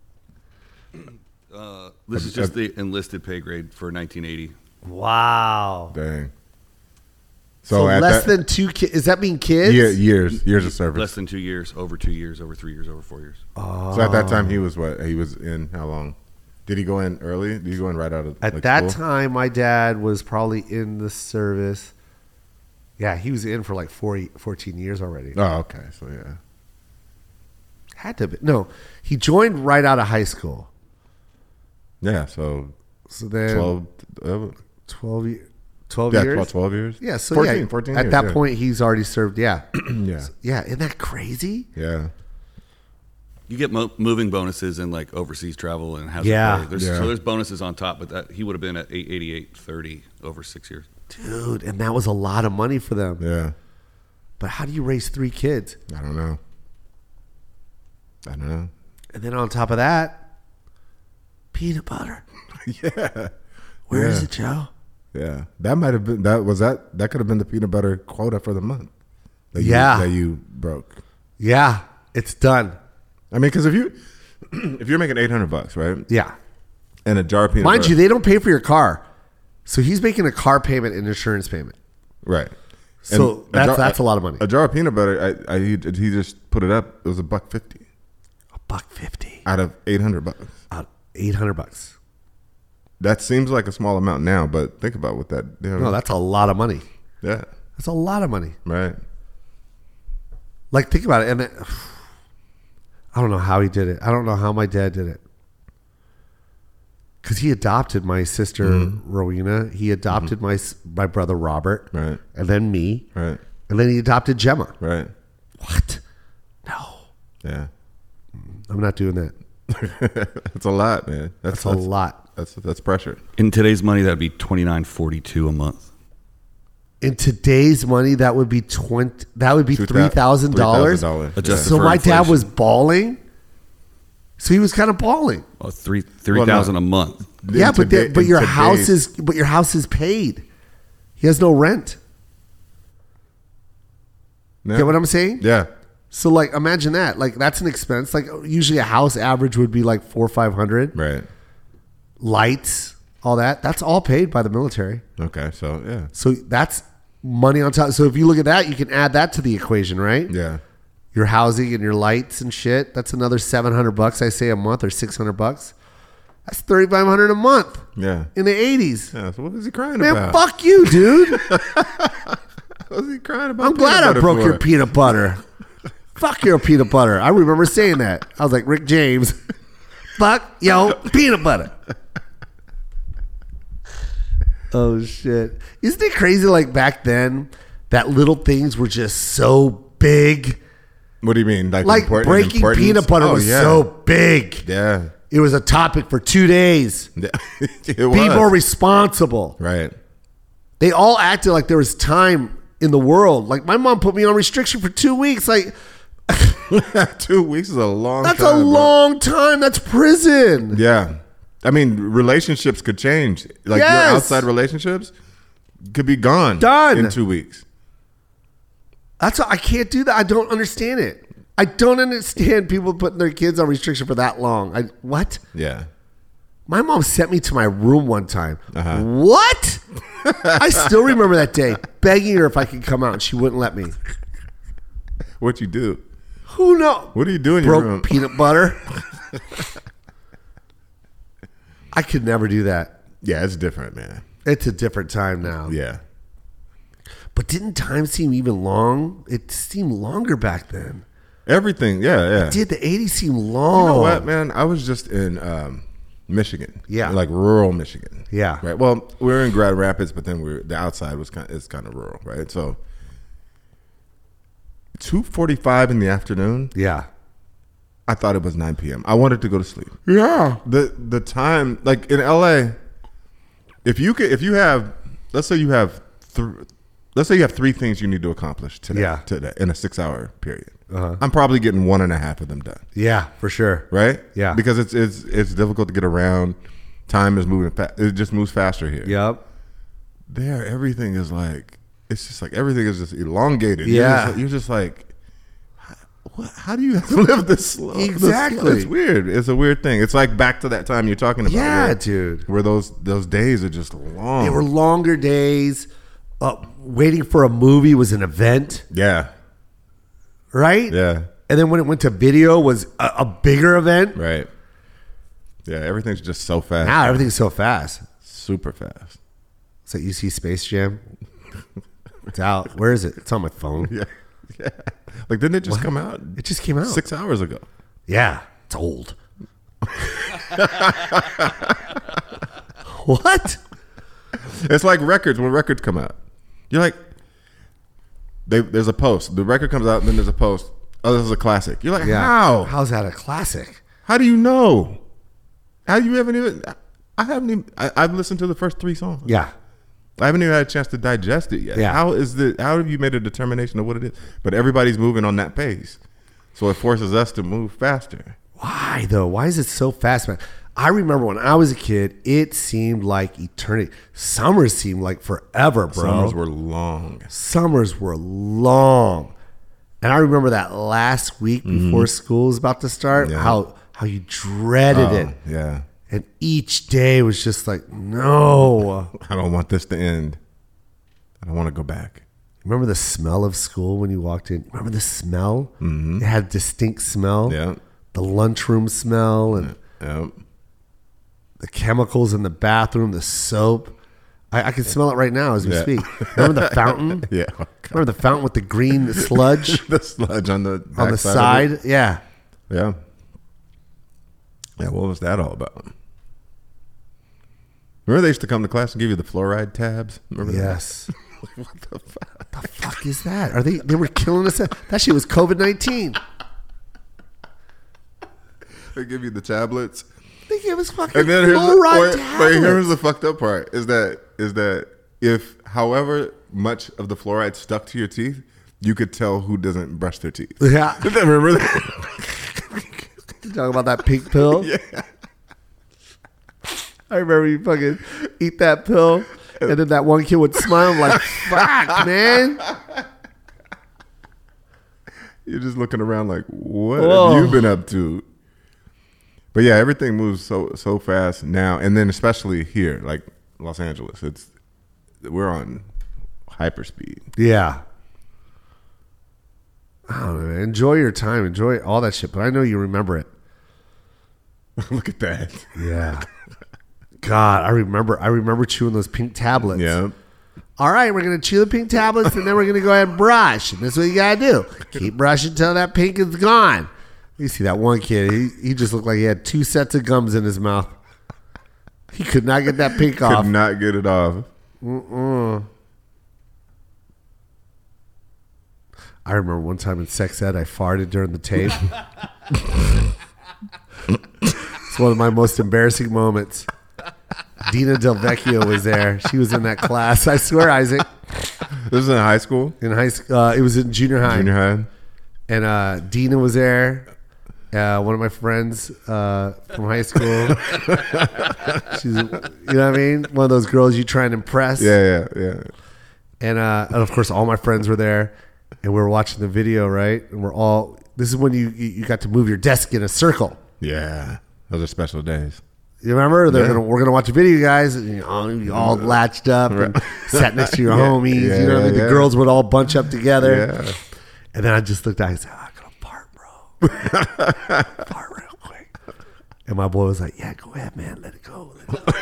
Uh, this is just the enlisted pay grade for nineteen eighty. Wow. Dang. So, So, at less that, than two kids. Is that mean kids? year, years, years of service. Less than two years, over two years, over three years, over four years. So at that time, he was what? He was in how long? Did he go in early? Did he go in right out of At like, that school? time, my dad was probably in the service. Yeah, he was in for like forty, fourteen years already. Oh, okay. So yeah. Had to be. No, he joined right out of high school. Yeah. So So then twelve. Uh, twelve, ye- twelve yeah, years? twelve, twelve years. Yeah, so fourteen, yeah, fourteen at years, that yeah. point, he's already served. Yeah. Yeah. Yeah, isn't that crazy? Yeah. You get mo- moving bonuses and like overseas travel and hazard Yeah. pay. There's, Yeah. So there's bonuses on top, but that he would have been at eight eighty-eight thirty over six years. Dude, and that was a lot of money for them. Yeah. But how do you raise three kids? I don't know. I don't know. And then on top of that, peanut butter. Yeah. Where is Yeah. it, Joe? Yeah. That might have been that was that that could have been the peanut butter quota for the month. That you, Yeah. That you broke. Yeah, it's done. I mean, because if you if you're making eight hundred bucks, right, Yeah. and a jar of peanut Mind butter, you, they don't pay for your car. So he's making a car payment and insurance payment. right? So And that's- that's a lot of money. A jar of peanut butter, I, I he, he just put it up. It was a buck fifty A buck fifty. out of eight hundred bucks. Out eight hundred bucks. That seems like a small amount now, but think about what that. You know, No, that's a lot of money. yeah, That's a lot of money. right. Like, think about it. And it, I don't know how he did it. I don't know how my dad did it. Because he adopted my sister, Mm-hmm. Rowena. He adopted my s- my brother, Robert. Right. And then me. Right, And then he adopted Gemma. right. What? No. Yeah, I'm not doing that. that's a lot, man. That's, That's a lot. That's that's pressure. In today's money, that'd be twenty-nine forty-two a month. In today's money, that would be twenty. That would be Two thou- three thousand dollars. three thousand dollars. Adjusted So for my dad inflation. was bawling. So he was kind of bawling. Oh, three three thousand a month. Yeah, but today- the, but in your house today's- is but your house is paid. He has no rent. Yeah. Get what I'm saying? Yeah, So like, imagine that. Like that's an expense. Like usually a house average would be like four or five hundred. right. Lights, all that. That's all paid by the military. Okay, so yeah, So that's money on top. So if you look at that, you can add that to the equation, right? yeah, Your housing and your lights and shit. That's another seven hundred bucks, I say, a month, or six hundred bucks. That's thirty five hundred a month yeah. in the eighties. Yeah, so what is he crying Man, about? fuck you, dude. What is he crying about? I'm glad peanut I butter broke for? your peanut butter. Fuck your peanut butter. I remember saying that. I was like, Rick James. Fuck yo peanut butter. Oh shit. Isn't it crazy like back then that little things were just so big? What do you mean? Like, Like important- breaking importance? peanut butter Oh, was yeah. so big. Yeah. It was a topic for two days. Yeah. it Be was. more responsible. Right. They all acted like there was time in the world. Like my mom put me on restriction for two weeks. Like Two weeks is a long that's time. a bro. long time. That's prison. Yeah. I mean, relationships could change. Like Yes. your outside relationships could be gone. Done. In two weeks. That's I can't do that. I don't understand it. I don't understand people putting their kids on restriction for that long. I what? Yeah. My mom sent me to my room one time. Uh-huh. What? I still remember that day, begging her if I could come out, and she wouldn't let me. What you do? Who knows? What do you do in your Broke room? peanut butter. I could never do that. Yeah, it's different, man. It's a different time now. Yeah. But didn't time seem even long? It seemed longer back then. Everything. Yeah, yeah. Did the eighties seem long? You know what, man? I was just in um Michigan. Yeah. Like rural Michigan. Yeah. Right. Well, we were in Grand Rapids, but then we we're the outside was kind of, it's kind of rural, right? So two forty-five in the afternoon. Yeah. I thought it was nine p.m. I wanted to go to sleep. Yeah. The the time, like in L A, if you could, if you have, let's say you have, th- let's say you have three things you need to accomplish today, Yeah. today in a six-hour period. Uh-huh. I'm probably getting one and a half of them done, Yeah, for sure. right? Yeah. because it's it's it's difficult to get around. Time is moving fast. It just moves faster here. Yep. There, everything is like, it's just like everything is just elongated. Yeah. You're just like, you're just like how, what, how do you live this slow? this Exactly. slow? It's weird. It's a weird thing. It's like back to that time you're talking about. Yeah, where, dude. Where those those days are just long. They were longer days. Uh, waiting for a movie was an event, yeah, right? yeah, And then when it went to video was a, a bigger event. right. Yeah, everything's just so fast. Now everything's so fast. Super fast. It's like you see Space Jam. It's out. Where is it? It's on my phone. Yeah, yeah. Like, didn't it just come out? It just came out. Six hours ago. Yeah, it's old. What? It's like records when records come out. You're like, they, there's a post. The record comes out, and then there's a post. Oh, this is a classic. You're like, Yeah. how? How's that a classic? How do you know? How you haven't even? I haven't even. I, I've listened to the first three songs. Yeah. I haven't even had a chance to digest it yet. Yeah. How is the? How have you made a determination of what it is? But everybody's moving on that pace, so it forces us to move faster. Why though? Why is it so fast, man? I remember when I was a kid, it seemed like eternity. Summers seemed like forever, bro. Summers were long. Summers were long. And I remember that last week before school was about to start, Yeah. how how you dreaded Oh, it. yeah. And each day was just like, no. I don't want this to end. I don't want to go back. Remember the smell of school when you walked in? Remember the smell? Mm-hmm. It had a distinct smell. Yeah. The lunchroom smell and Yeah. the chemicals in the bathroom, the soap. I, I can smell it right now as we Yeah. speak. Remember the fountain? Yeah. Remember the fountain with the green sludge The sludge on the on the backside side? of it. Yeah. Yeah. Yeah. What was that all about? Remember they used to come to class and give you the fluoride tabs? Remember Yes. that? What the fuck? The fuck is that? Are they? They were killing us. That shit was COVID nineteen. They give you the tablets. They gave us fucking And then here's the, fluoride wait, wait, here's tablets. the fucked up part is that is that if however much of the fluoride stuck to your teeth, you could tell who doesn't brush their teeth. Yeah. Remember that? You talking about that pink pill? Yeah. I remember you fucking eat that pill, and then that one kid would smile. I'm like, fuck, man. You're just looking around like, what Whoa. have you been up to? But yeah, everything moves so so fast now, and then especially here, like Los Angeles, it's we're on hyperspeed. Yeah. I don't know, man. Enjoy your time. Enjoy all that shit. But I know you remember it. Look at that. Yeah. God, I remember. I remember chewing those pink tablets. Yeah. All right, we're gonna chew the pink tablets, and then we're gonna go ahead and brush. And that's what you gotta do. Keep brushing until that pink is gone. You see that one kid? He he just looked like he had two sets of gums in his mouth. He could not get that pink off. Could not get it off. Mm-mm. I remember one time in sex ed, I farted during the tape. It's one of my most embarrassing moments. Dina Del Vecchio was there. She was in that class. I swear, Isaac. This is in high school, In high school, uh, it was in junior high. junior high. And uh, Dina was there. Uh, one of my friends uh, from high school. She's, you know what I mean? One of those girls you try and impress. Yeah, yeah, yeah. And, uh, and of course, all my friends were there, and we were watching the video, right? And we're all. This is when you you you got to move your desk in a circle. Yeah, those are special days. You remember? They're Yeah. gonna, we're gonna watch a video, guys. And, you know, you all latched up and sat next to your Yeah. homies. Yeah, you know what I mean? yeah. The girls would all bunch up together. Yeah. And then I just looked at. I said, "I gotta fart, bro. Fart real quick." And my boy was like, "Yeah, go ahead, man. Let it go." Let it go.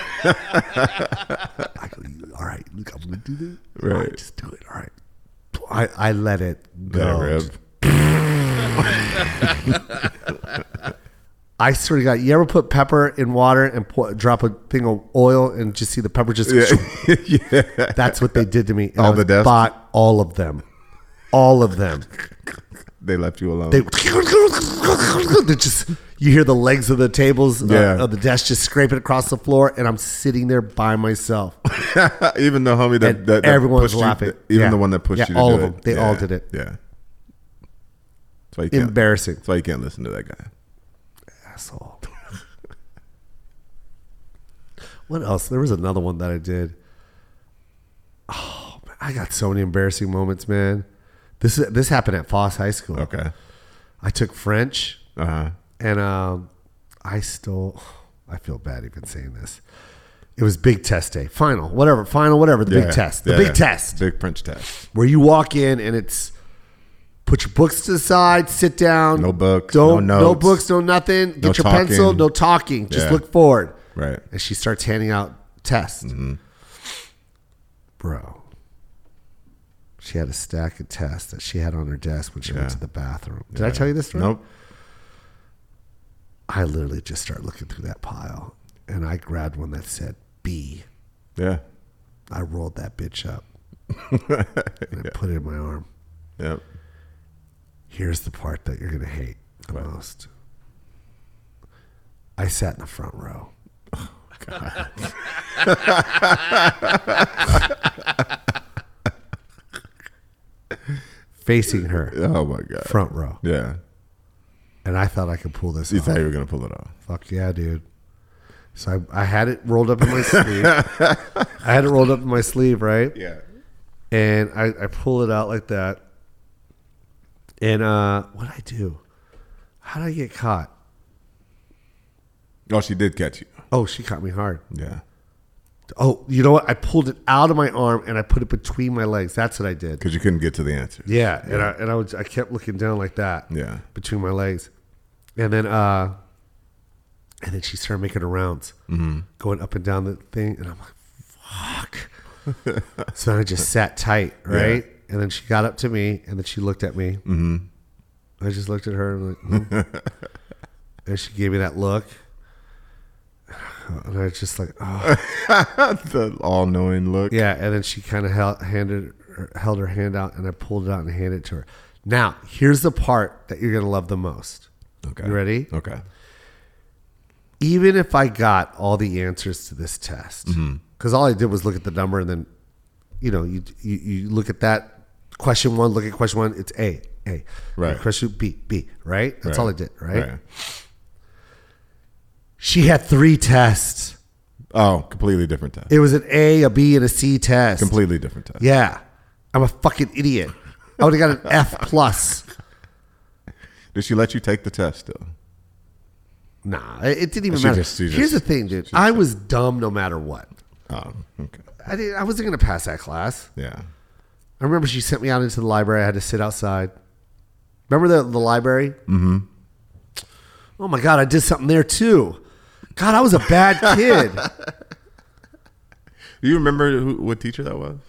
I go, "All right, look, I'm gonna do this. All right, Right. just do it. All right." I, I let it That go. rib. I swear to God, you ever put pepper in water and pour, drop a thing of oil and just see the pepper just... Yeah. Yeah. That's what they did to me. And All I the desks? bought all of them. All of them. They left you alone. They, they just... You hear the legs of the tables, Yeah. uh, of the desk just scraping across the floor, and I'm sitting there by myself. Even the homie that, And that, that everyone's pushed laughing. You, even Yeah. the one that pushed Yeah, you to all do of it. them. They Yeah. all did it. Yeah. That's why you can't, Embarrassing. That's why you can't listen to that guy. Asshole. What else? There was another one that I did. Oh, man, I got so many embarrassing moments, man. This this happened at Foss High School. Okay. I took French, Uh huh. and um, I stole. I feel bad even saying this. It was big test day, final, whatever, final, whatever. The Yeah. big test, the Yeah, big yeah. test, Big French test. where you walk in and it's put your books to the side, sit down, No books, don't no no notes, books, no nothing. Get no your talking. pencil, no talking. Just Yeah. look forward. Right. And she starts handing out tests. Mm-hmm. Bro, she had a stack of tests that she had on her desk when she Yeah. went to the bathroom. Did I tell you this story? Nope. I literally just started looking through that pile, and I grabbed one that said B. Yeah. I rolled that bitch up and I put it in my arm. Yep. Here's the part that you're going to hate the What? most. I sat in the front row. Facing her, Oh my god. front row. Yeah. And I thought I could pull this You off. thought you were gonna pull it off. Fuck yeah, dude. So I, I had it rolled up in my sleeve. I had it rolled up in my sleeve, right? Yeah. And I, I pull it out like that. And uh, what did I do? How did I get caught? Oh, she did catch you. Oh, she caught me hard. Yeah. Oh, you know what? I pulled it out of my arm and I put it between my legs. That's what I did. Because you couldn't get to the answer. Yeah, and I and I was I kept looking down like that. Yeah. Between my legs, and then uh, and then she started making her rounds, mm-hmm. going up and down the thing, and I'm like, fuck. So I just sat tight, right? Yeah. And then she got up to me, and then she looked at me. Mm-hmm. I just looked at her, and, like, hmm. And she gave me that look, and I was just like, oh. The all-knowing look. Yeah, and then she kind of held, handed, held her hand out, and I pulled it out and handed it to her. Now, here's the part that you're going to love the most. Okay. You ready? Okay. Even if I got all the answers to this test, because mm-hmm. all I did was look at the number, and then, you know, you, you you look at that question one, look at question one, it's A, A. Right. Question B, B, right? That's right. all I did, right? right? She had three tests. Oh, completely different test. It was an A, a B, and a C test. Completely different test. Yeah. I'm a fucking idiot. I would have got an F plus. Did she let you take the test still? Nah, it, it didn't even She matter. just- she Here's the just- thing, dude. she I just- was dumb no matter what. Oh, okay. I didn't. I wasn't going to pass that class. Yeah. I remember she sent me out into the library. I had to sit outside. Remember the the library? Mm-hmm. Oh my God, I did something there too. God, I was a bad kid. Do you remember who, what teacher that was?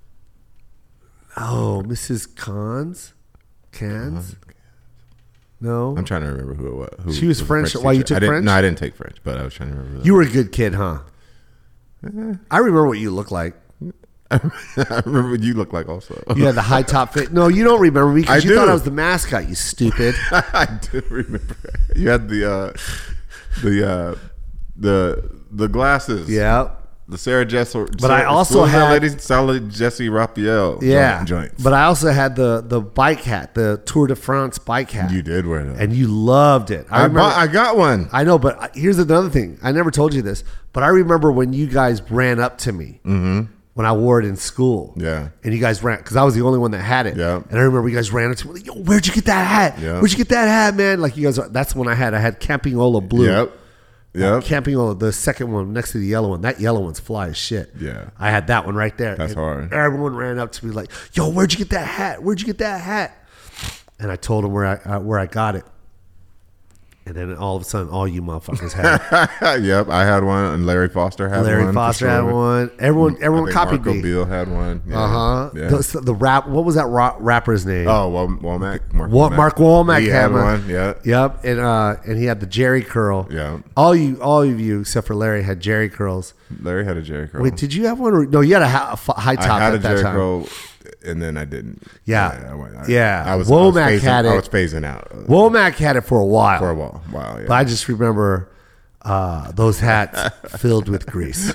Oh, Missus Cons? Cans? No. I'm trying to remember who it was. Who She was the French. Why, you teacher. took I didn't- French? No, I didn't take French, but I was trying to remember. That. You were a good kid, huh? I remember what you looked like. I remember what you look like also. You had the high top fit. No, you don't remember me because I you thought do. I was the mascot, you stupid. I do remember. You had the uh, the uh, the the glasses. Yeah. The Sarah Jessel. But I also had- Lady Solid Jesse Raphael. Yeah. joints. But I also had the, the bike hat, the Tour de France bike hat. You did wear that. And you loved it. I, I, remember, bought, I got one. I know, but here's another thing. I never told you this, but I remember when you guys ran up to me mm-hmm. when I wore it in school. Yeah. And you guys ran, because I was the only one that had it. Yeah. And I remember you guys ran up to me, like, yo, where'd you get that hat? Yeah. Where'd you get that hat, man? Like you guys, that's when I had, I had Campiola blue. Yep. Yep. Campiola, the second one next to the yellow one. That yellow one's fly as shit. Yeah. I had that one right there. That's And hard. Everyone ran up to me like, yo, where'd you get that hat? Where'd you get that hat? And I told them where I uh, where I got it. And then all of a sudden, all you motherfuckers had. Yep, I had one, and Larry Foster had Larry one. Foster for had sure. one. Everyone, everyone I think copied Marco me. Beal had one. Yeah. Uh huh. Yeah. The, the rap. What was that ra- rapper's name? Oh, Wal- Womack. Mark Wa- Mark Womack He had had one. one. Yeah. Yep, and uh, and he had the Jerry curl. Yeah. All you, all of you, except for Larry, had Jerry curls. Larry had a Jerry curl. Wait, did you have one? Or, no, you had a, ha- a f- high top I had at a that Jerry time. curl, and then I didn't. Yeah. I, went- I, Yeah. I was, Womack I was phasing, had I it. was phasing out uh, Womack had it for a while. for a while. Wow. Yeah. But I just remember uh, those hats filled with grease.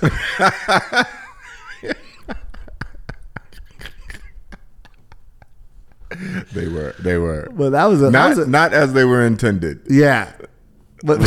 they were. They were. Well, that was a, that Not, was a not as they were intended. yeah. But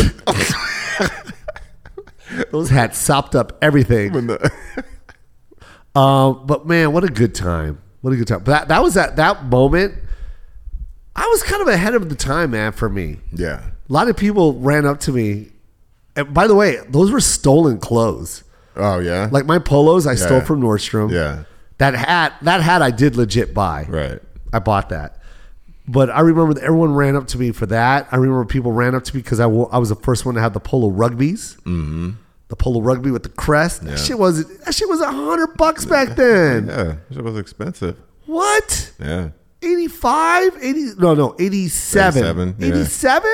those hats sopped up everything. When the- Um, but man, what a good time! What a good time! But that that was at that moment. I was kind of ahead of the time, man. For me, yeah. a lot of people ran up to me. And by the way, those were stolen clothes. Oh yeah. Like my polos, I stole Yeah. from Nordstrom. Yeah. That hat, that hat, I did legit buy. Right. I bought that. But I remember that everyone ran up to me for that. I remember people ran up to me because I, wore, I was the first one to have the polo rugbies. Mm-hmm. The polo rugby with the crest. That Yeah. shit was that shit was a hundred bucks back then. Yeah. It was expensive. What? Yeah. eighty-five? eighty No, no, eighty-seven. eighty-seven, yeah. eighty-seven?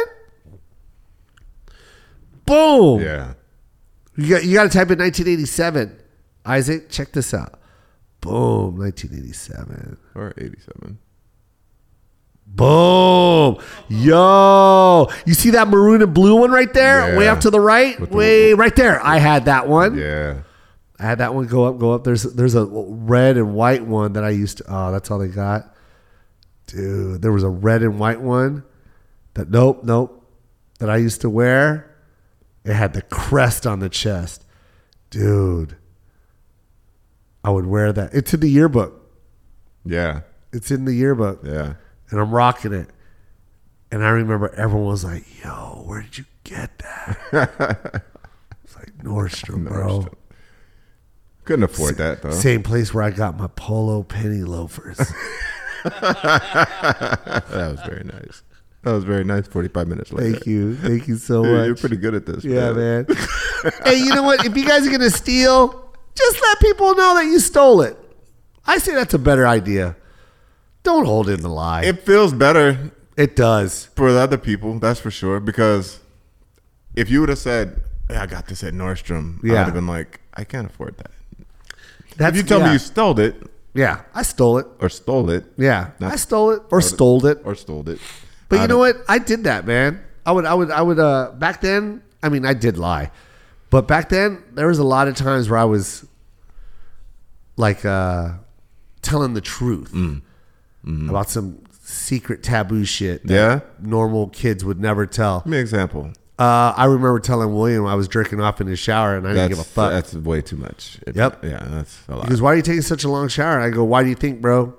Boom. Yeah. You got you got to type in nineteen eighty-seven. Isaac, check this out. Boom, nineteen eighty-seven. Or eighty-seven. Boom. Yo. You see that maroon and blue one right there? Yeah. Way up to the right? With the- Way right there. I had that one. Yeah. I had that one go up, go up. There's there's a red and white one that I used to oh, that's all they got. Dude, there was a red and white one that nope, nope. That I used to wear. It had the crest on the chest. Dude. I would wear that. It's in the yearbook. Yeah. It's in the yearbook. Yeah. And I'm rocking it. And I remember everyone was like, yo, where did you get that? It's like Nordstrom, bro. Nordstrom. Couldn't afford that though. Same place where I got my polo penny loafers. That was very nice. That was very nice. Forty-five minutes later. Thank you. Thank you so Yeah, much. you're pretty good at this. Yeah, man. Hey, you know what? If you guys are going to steal, just let people know that you stole it. I say that's a better idea. Don't hold in the lie. It, It feels better it does. for the other people, that's for sure. Because if you would have said, hey, I got this at Nordstrom, I Yeah. would have been like, I can't afford that. That's, If you tell yeah. me you stole it Yeah, I stole it. or stole it, Yeah, Not- I stole it or stole it. or stole it. But you I'd- know what? I did that, man. I would, I would, I would. Uh, back then, I mean, I did lie, but back then there was a lot of times where I was like uh, telling the truth about some secret taboo shit that Yeah? normal kids would never tell. Give me an example. Uh, I remember telling William I was jerking off in his shower and I didn't That's, give a fuck. that's way too much. It- Yep. Yeah, that's a lot. He goes, "Why are you taking such a long shower?" I go, "Why do you think, bro?"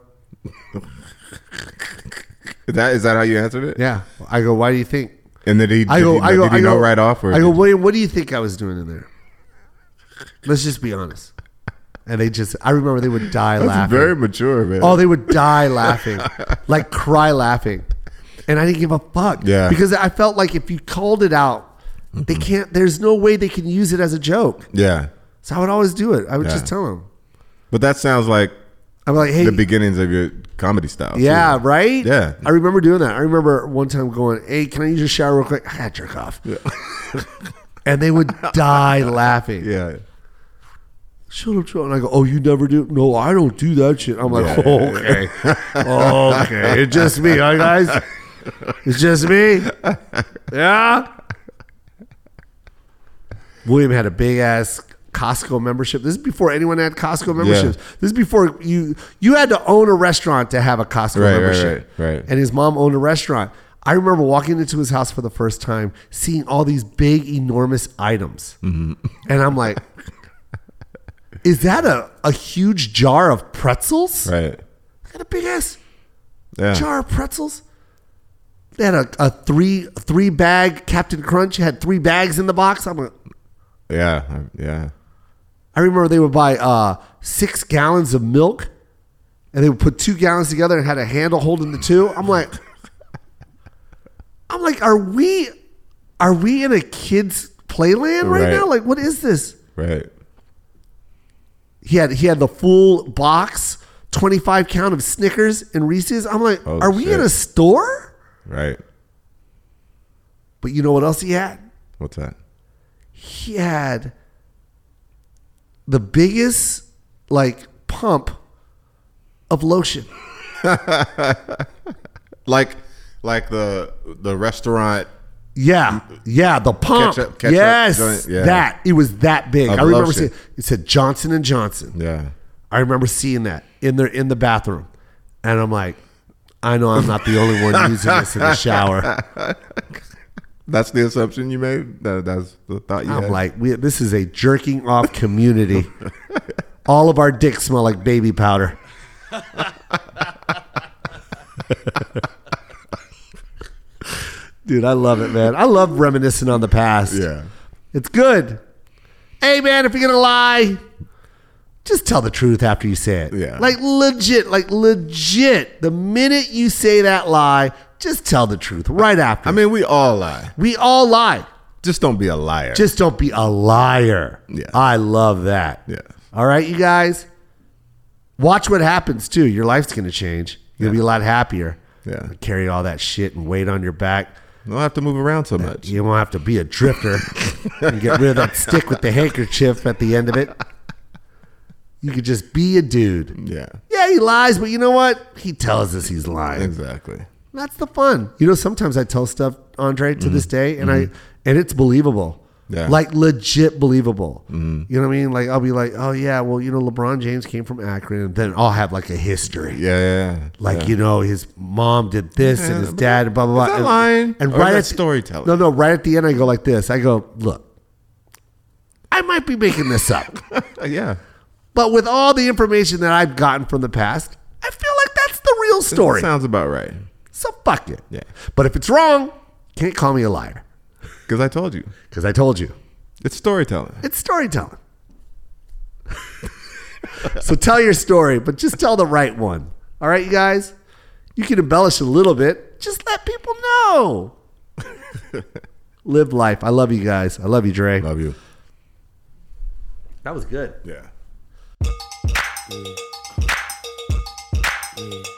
Is that, is that how you answered it? Yeah, I go, "Why do you think?" And did he, did I go, he, I go, did he I know go, right off? Or I go, did- William, what do you think I was doing in there? Let's just be honest. And they just, I remember they would die that's laughing. very mature, man. Oh, they would die laughing, like cry laughing. And I didn't give a fuck. Yeah. Because I felt like if you called it out, they can't, there's no way they can use it as a joke. yeah. So I would always do it. I would Yeah. just tell them. But that sounds like I'm like, hey, the beginnings of your comedy style. yeah, too. right? Yeah. I remember doing that. I remember one time going, hey, can I use your shower real quick? I got to jerk off. And they would die laughing. Yeah. Shut up, Joe. And I go, oh, you never do? No, I don't do that shit. I'm like, Yeah. oh, okay. Oh, okay. It's just me, huh, guys? It's just me? Yeah? William had a big ass Costco membership. This is before anyone had Costco memberships. This is before you you had to own a restaurant to have a Costco Right, right, membership. right, right. And his mom owned a restaurant. I remember walking into his house for the first time, seeing all these big, enormous items. Mm-hmm. And I'm like, is that a, a huge jar of pretzels? Right. Got a big ass Yeah. jar of pretzels. They had a, a three three bag Captain Crunch. Had three bags in the box. I'm like, Yeah. Yeah. I remember they would buy uh, six gallons of milk, and they would put two gallons together and had a handle holding the two. I'm like, I'm like, are we are we in a kid's playland right, Right. now? Like, what is this? Right. He had he had the full box, twenty-five count of Snickers and Reese's. I'm like, Oh, are we shit. in a store? Right. But you know what else he had? What's that? He had the biggest like pump of lotion. Like, like the the restaurant. Yeah, yeah, the pump. Ketchup- ketchup yes, joint, yeah. that it was that big. Of I remember lotion. seeing it said Johnson and Johnson. Yeah. I remember seeing that in the in the bathroom, and I'm like, I know I'm not the only one using this in the shower. That's the assumption you made. That, that's the thought you I'm had. like, we, this is a jerking off community. All of our dicks smell like baby powder. Dude, I love it, man. I love reminiscing on the past. Yeah. It's good. Hey, man, if you're going to lie, just tell the truth after you say it. Yeah. Like legit, like legit. The minute you say that lie, just tell the truth right after. I mean, we all lie. we all lie. Just don't be a liar. Just don't be a liar. Yeah. I love that. Yeah. All right, you guys. Watch what happens too. Your life's going to change. You'll be a lot happier. Yeah. Carry all that shit and weight on your back. You don't have to move around so much. You won't have to be a drifter and get rid of that stick with the handkerchief at the end of it. You could just be a dude. Yeah. Yeah, he lies, but you know what? He tells us he's lying. Exactly. That's the fun. You know, sometimes I tell stuff, Andre, to this day, and I and it's believable. Yeah. Like legit believable. You know what I mean? Like I'll be like, oh yeah, well, you know, LeBron James came from Akron, and then I'll have like a history. Yeah, yeah, yeah. Like, yeah. you know, his mom did this and his dad and blah, blah, blah. Is that and, lying? And Or right is that at the- storytelling? No, no, right at the end, I go like this. I go, look, I might be making this up. yeah. But with all the information that I've gotten from the past, I feel like that's the real story. Sounds about right. So fuck it. Yeah. But if it's wrong, can't call me a liar. Because I told you. Because I told you. It's storytelling. It's storytelling. So tell your story, but just tell the right one. All right, you guys? You can embellish a little bit. Just let people know. Live life. I love you guys. I love you, Dre. Love you. That was good. Yeah. Yeah.